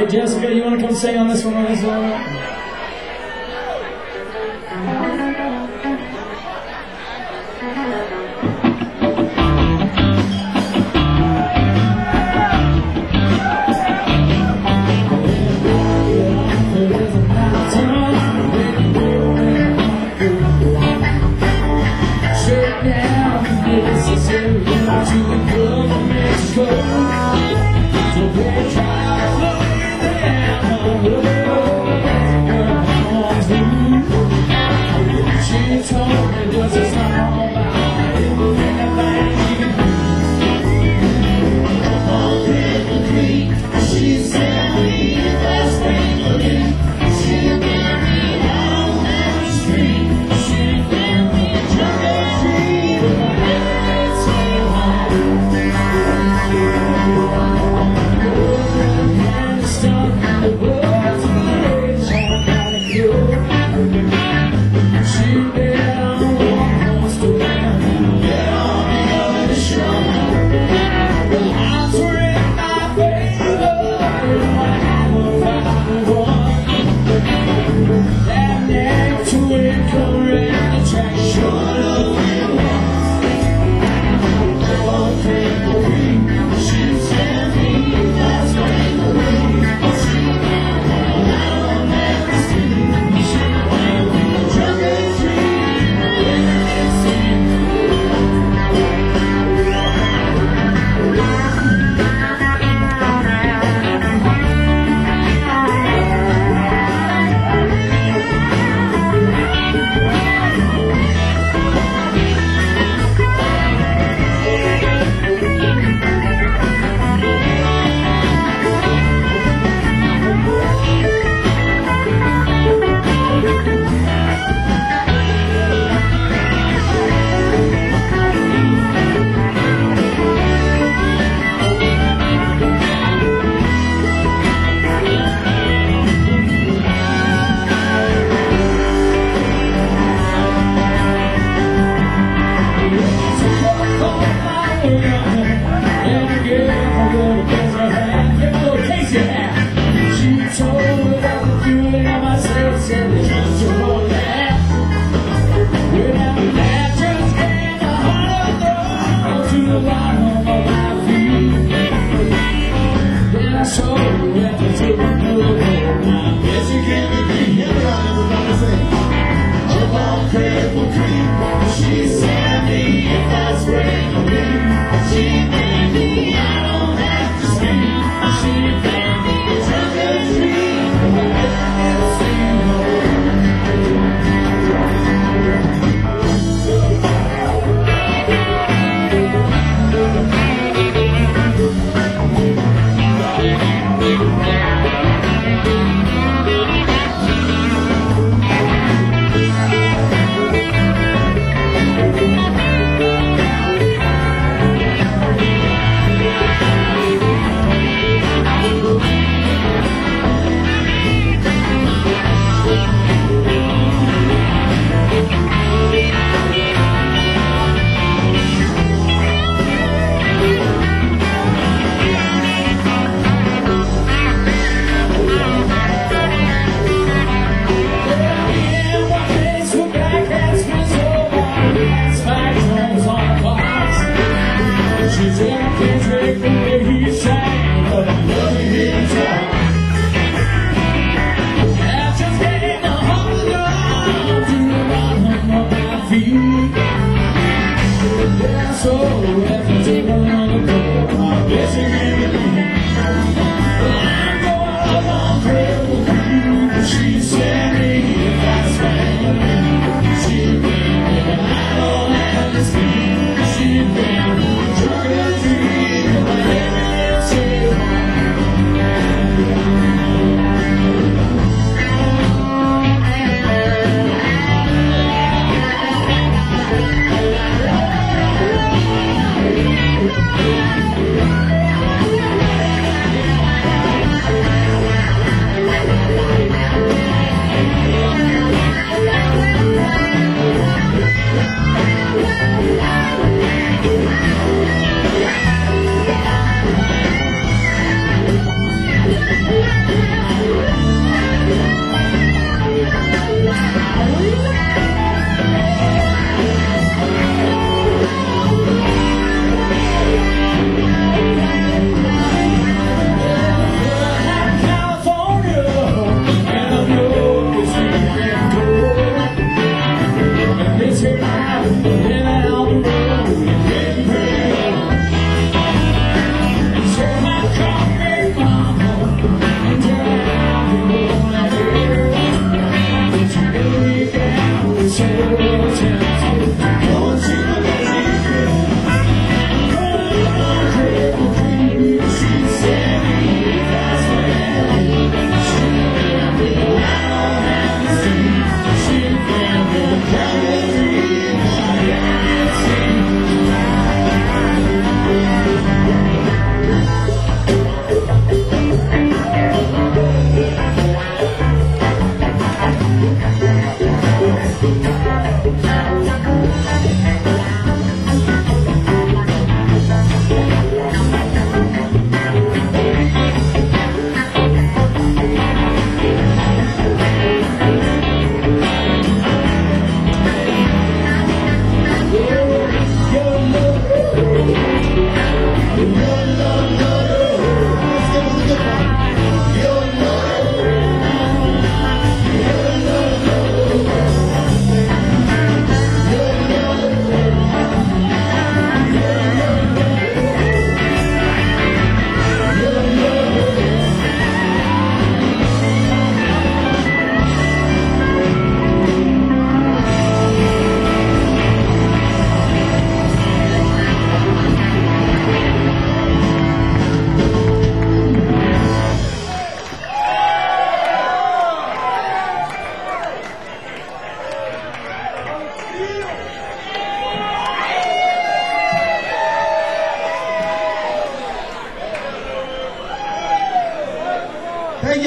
Jessica, you want to come sing on this one as well?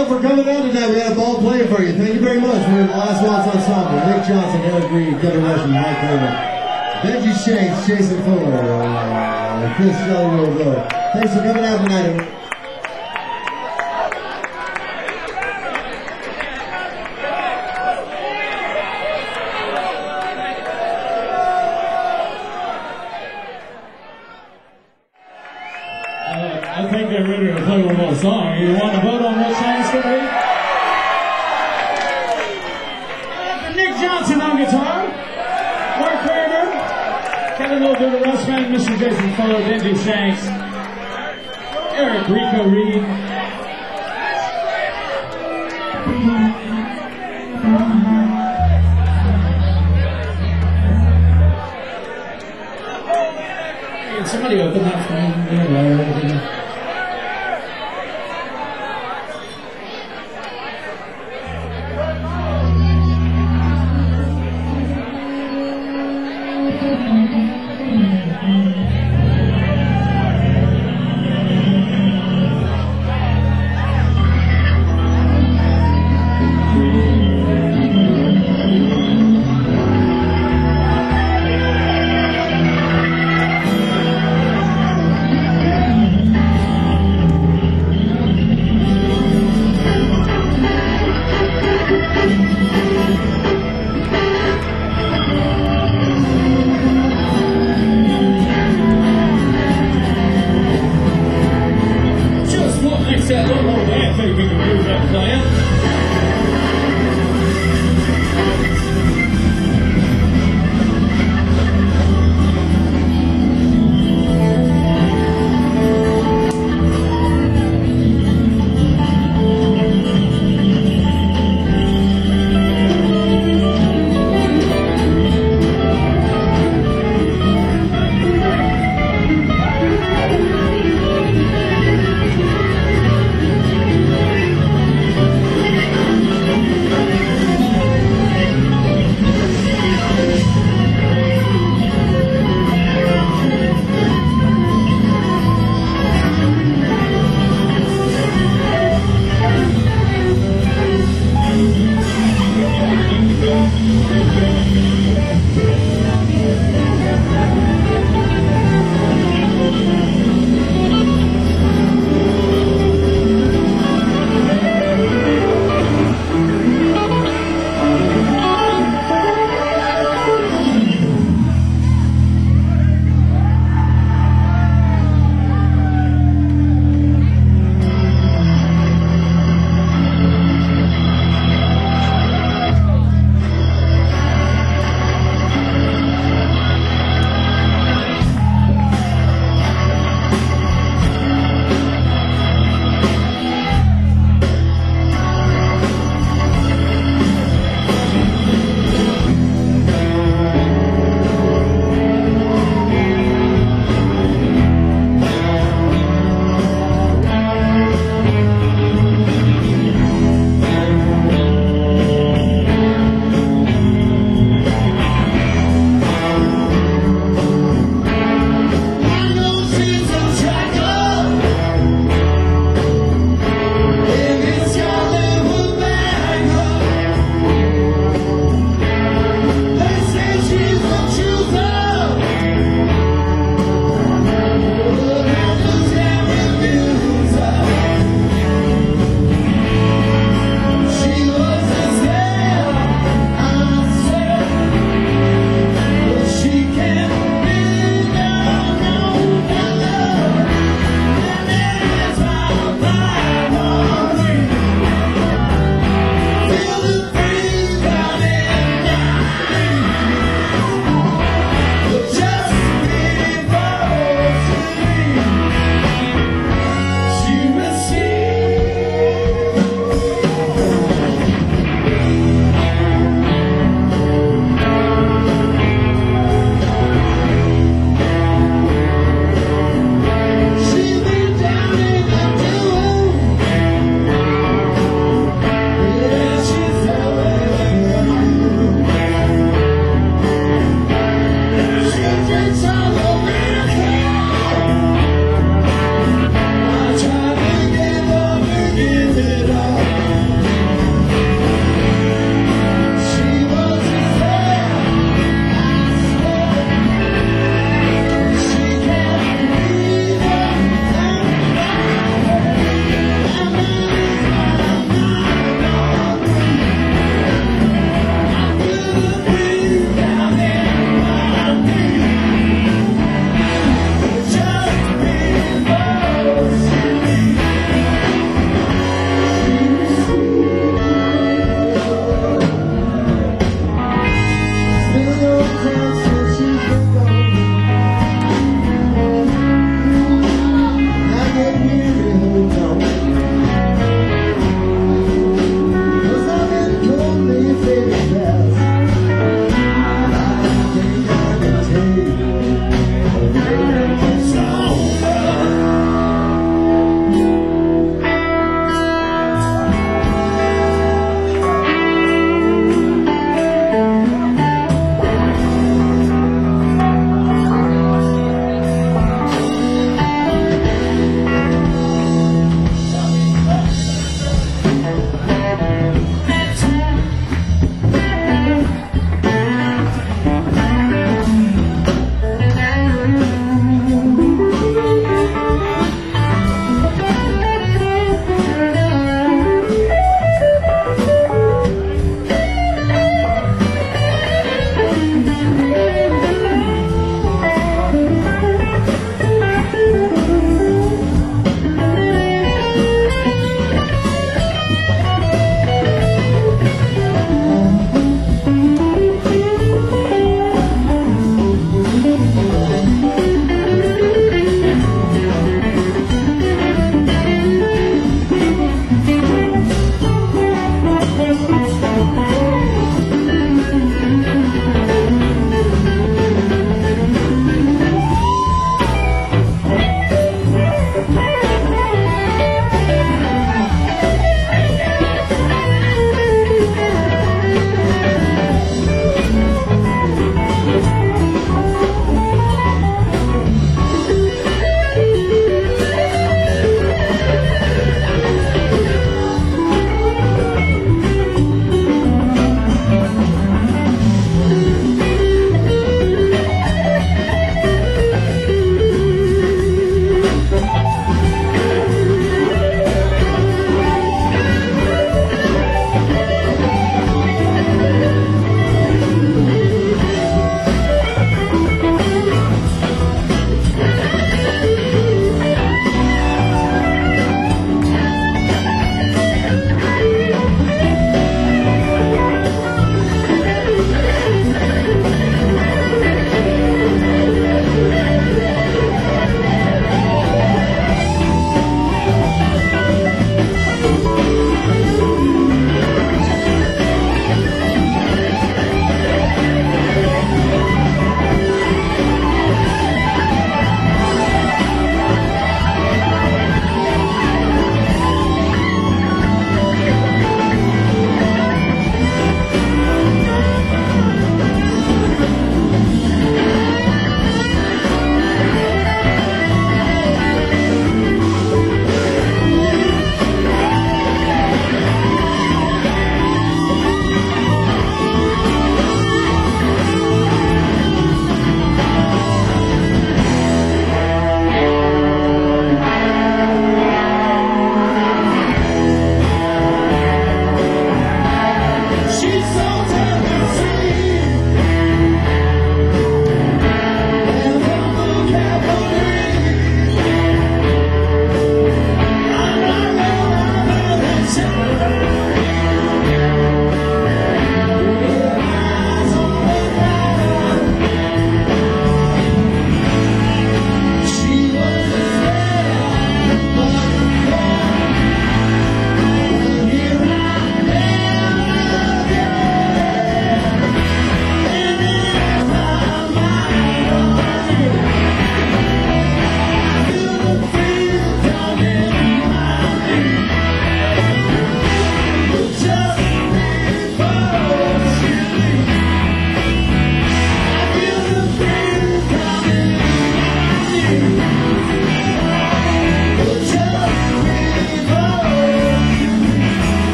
y'all for coming out tonight. We had a ball playing for you. Thank you very much. We were the Last Waltz Ensemble. Nick Johnson, Eric Green, Kevin Rush, and Mike Herman. Benji Shanks, Jason Fuller, Chris Shelly. Thanks for coming out tonight, everyone. I think they're ready to play one more song. You want to vote on what song it's going to be? Nick Johnson on guitar, Mark Kramer, Kevin Little, the Russ Band, Mr. Jason Fuller, Benji Shanks, Eric Rico Reed. Can somebody open that for me?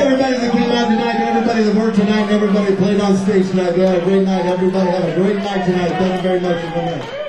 everybody that came out tonight, and everybody that worked tonight, and everybody that played on stage tonight. We had a great night. Everybody have a great night tonight. Thank you very much for coming out.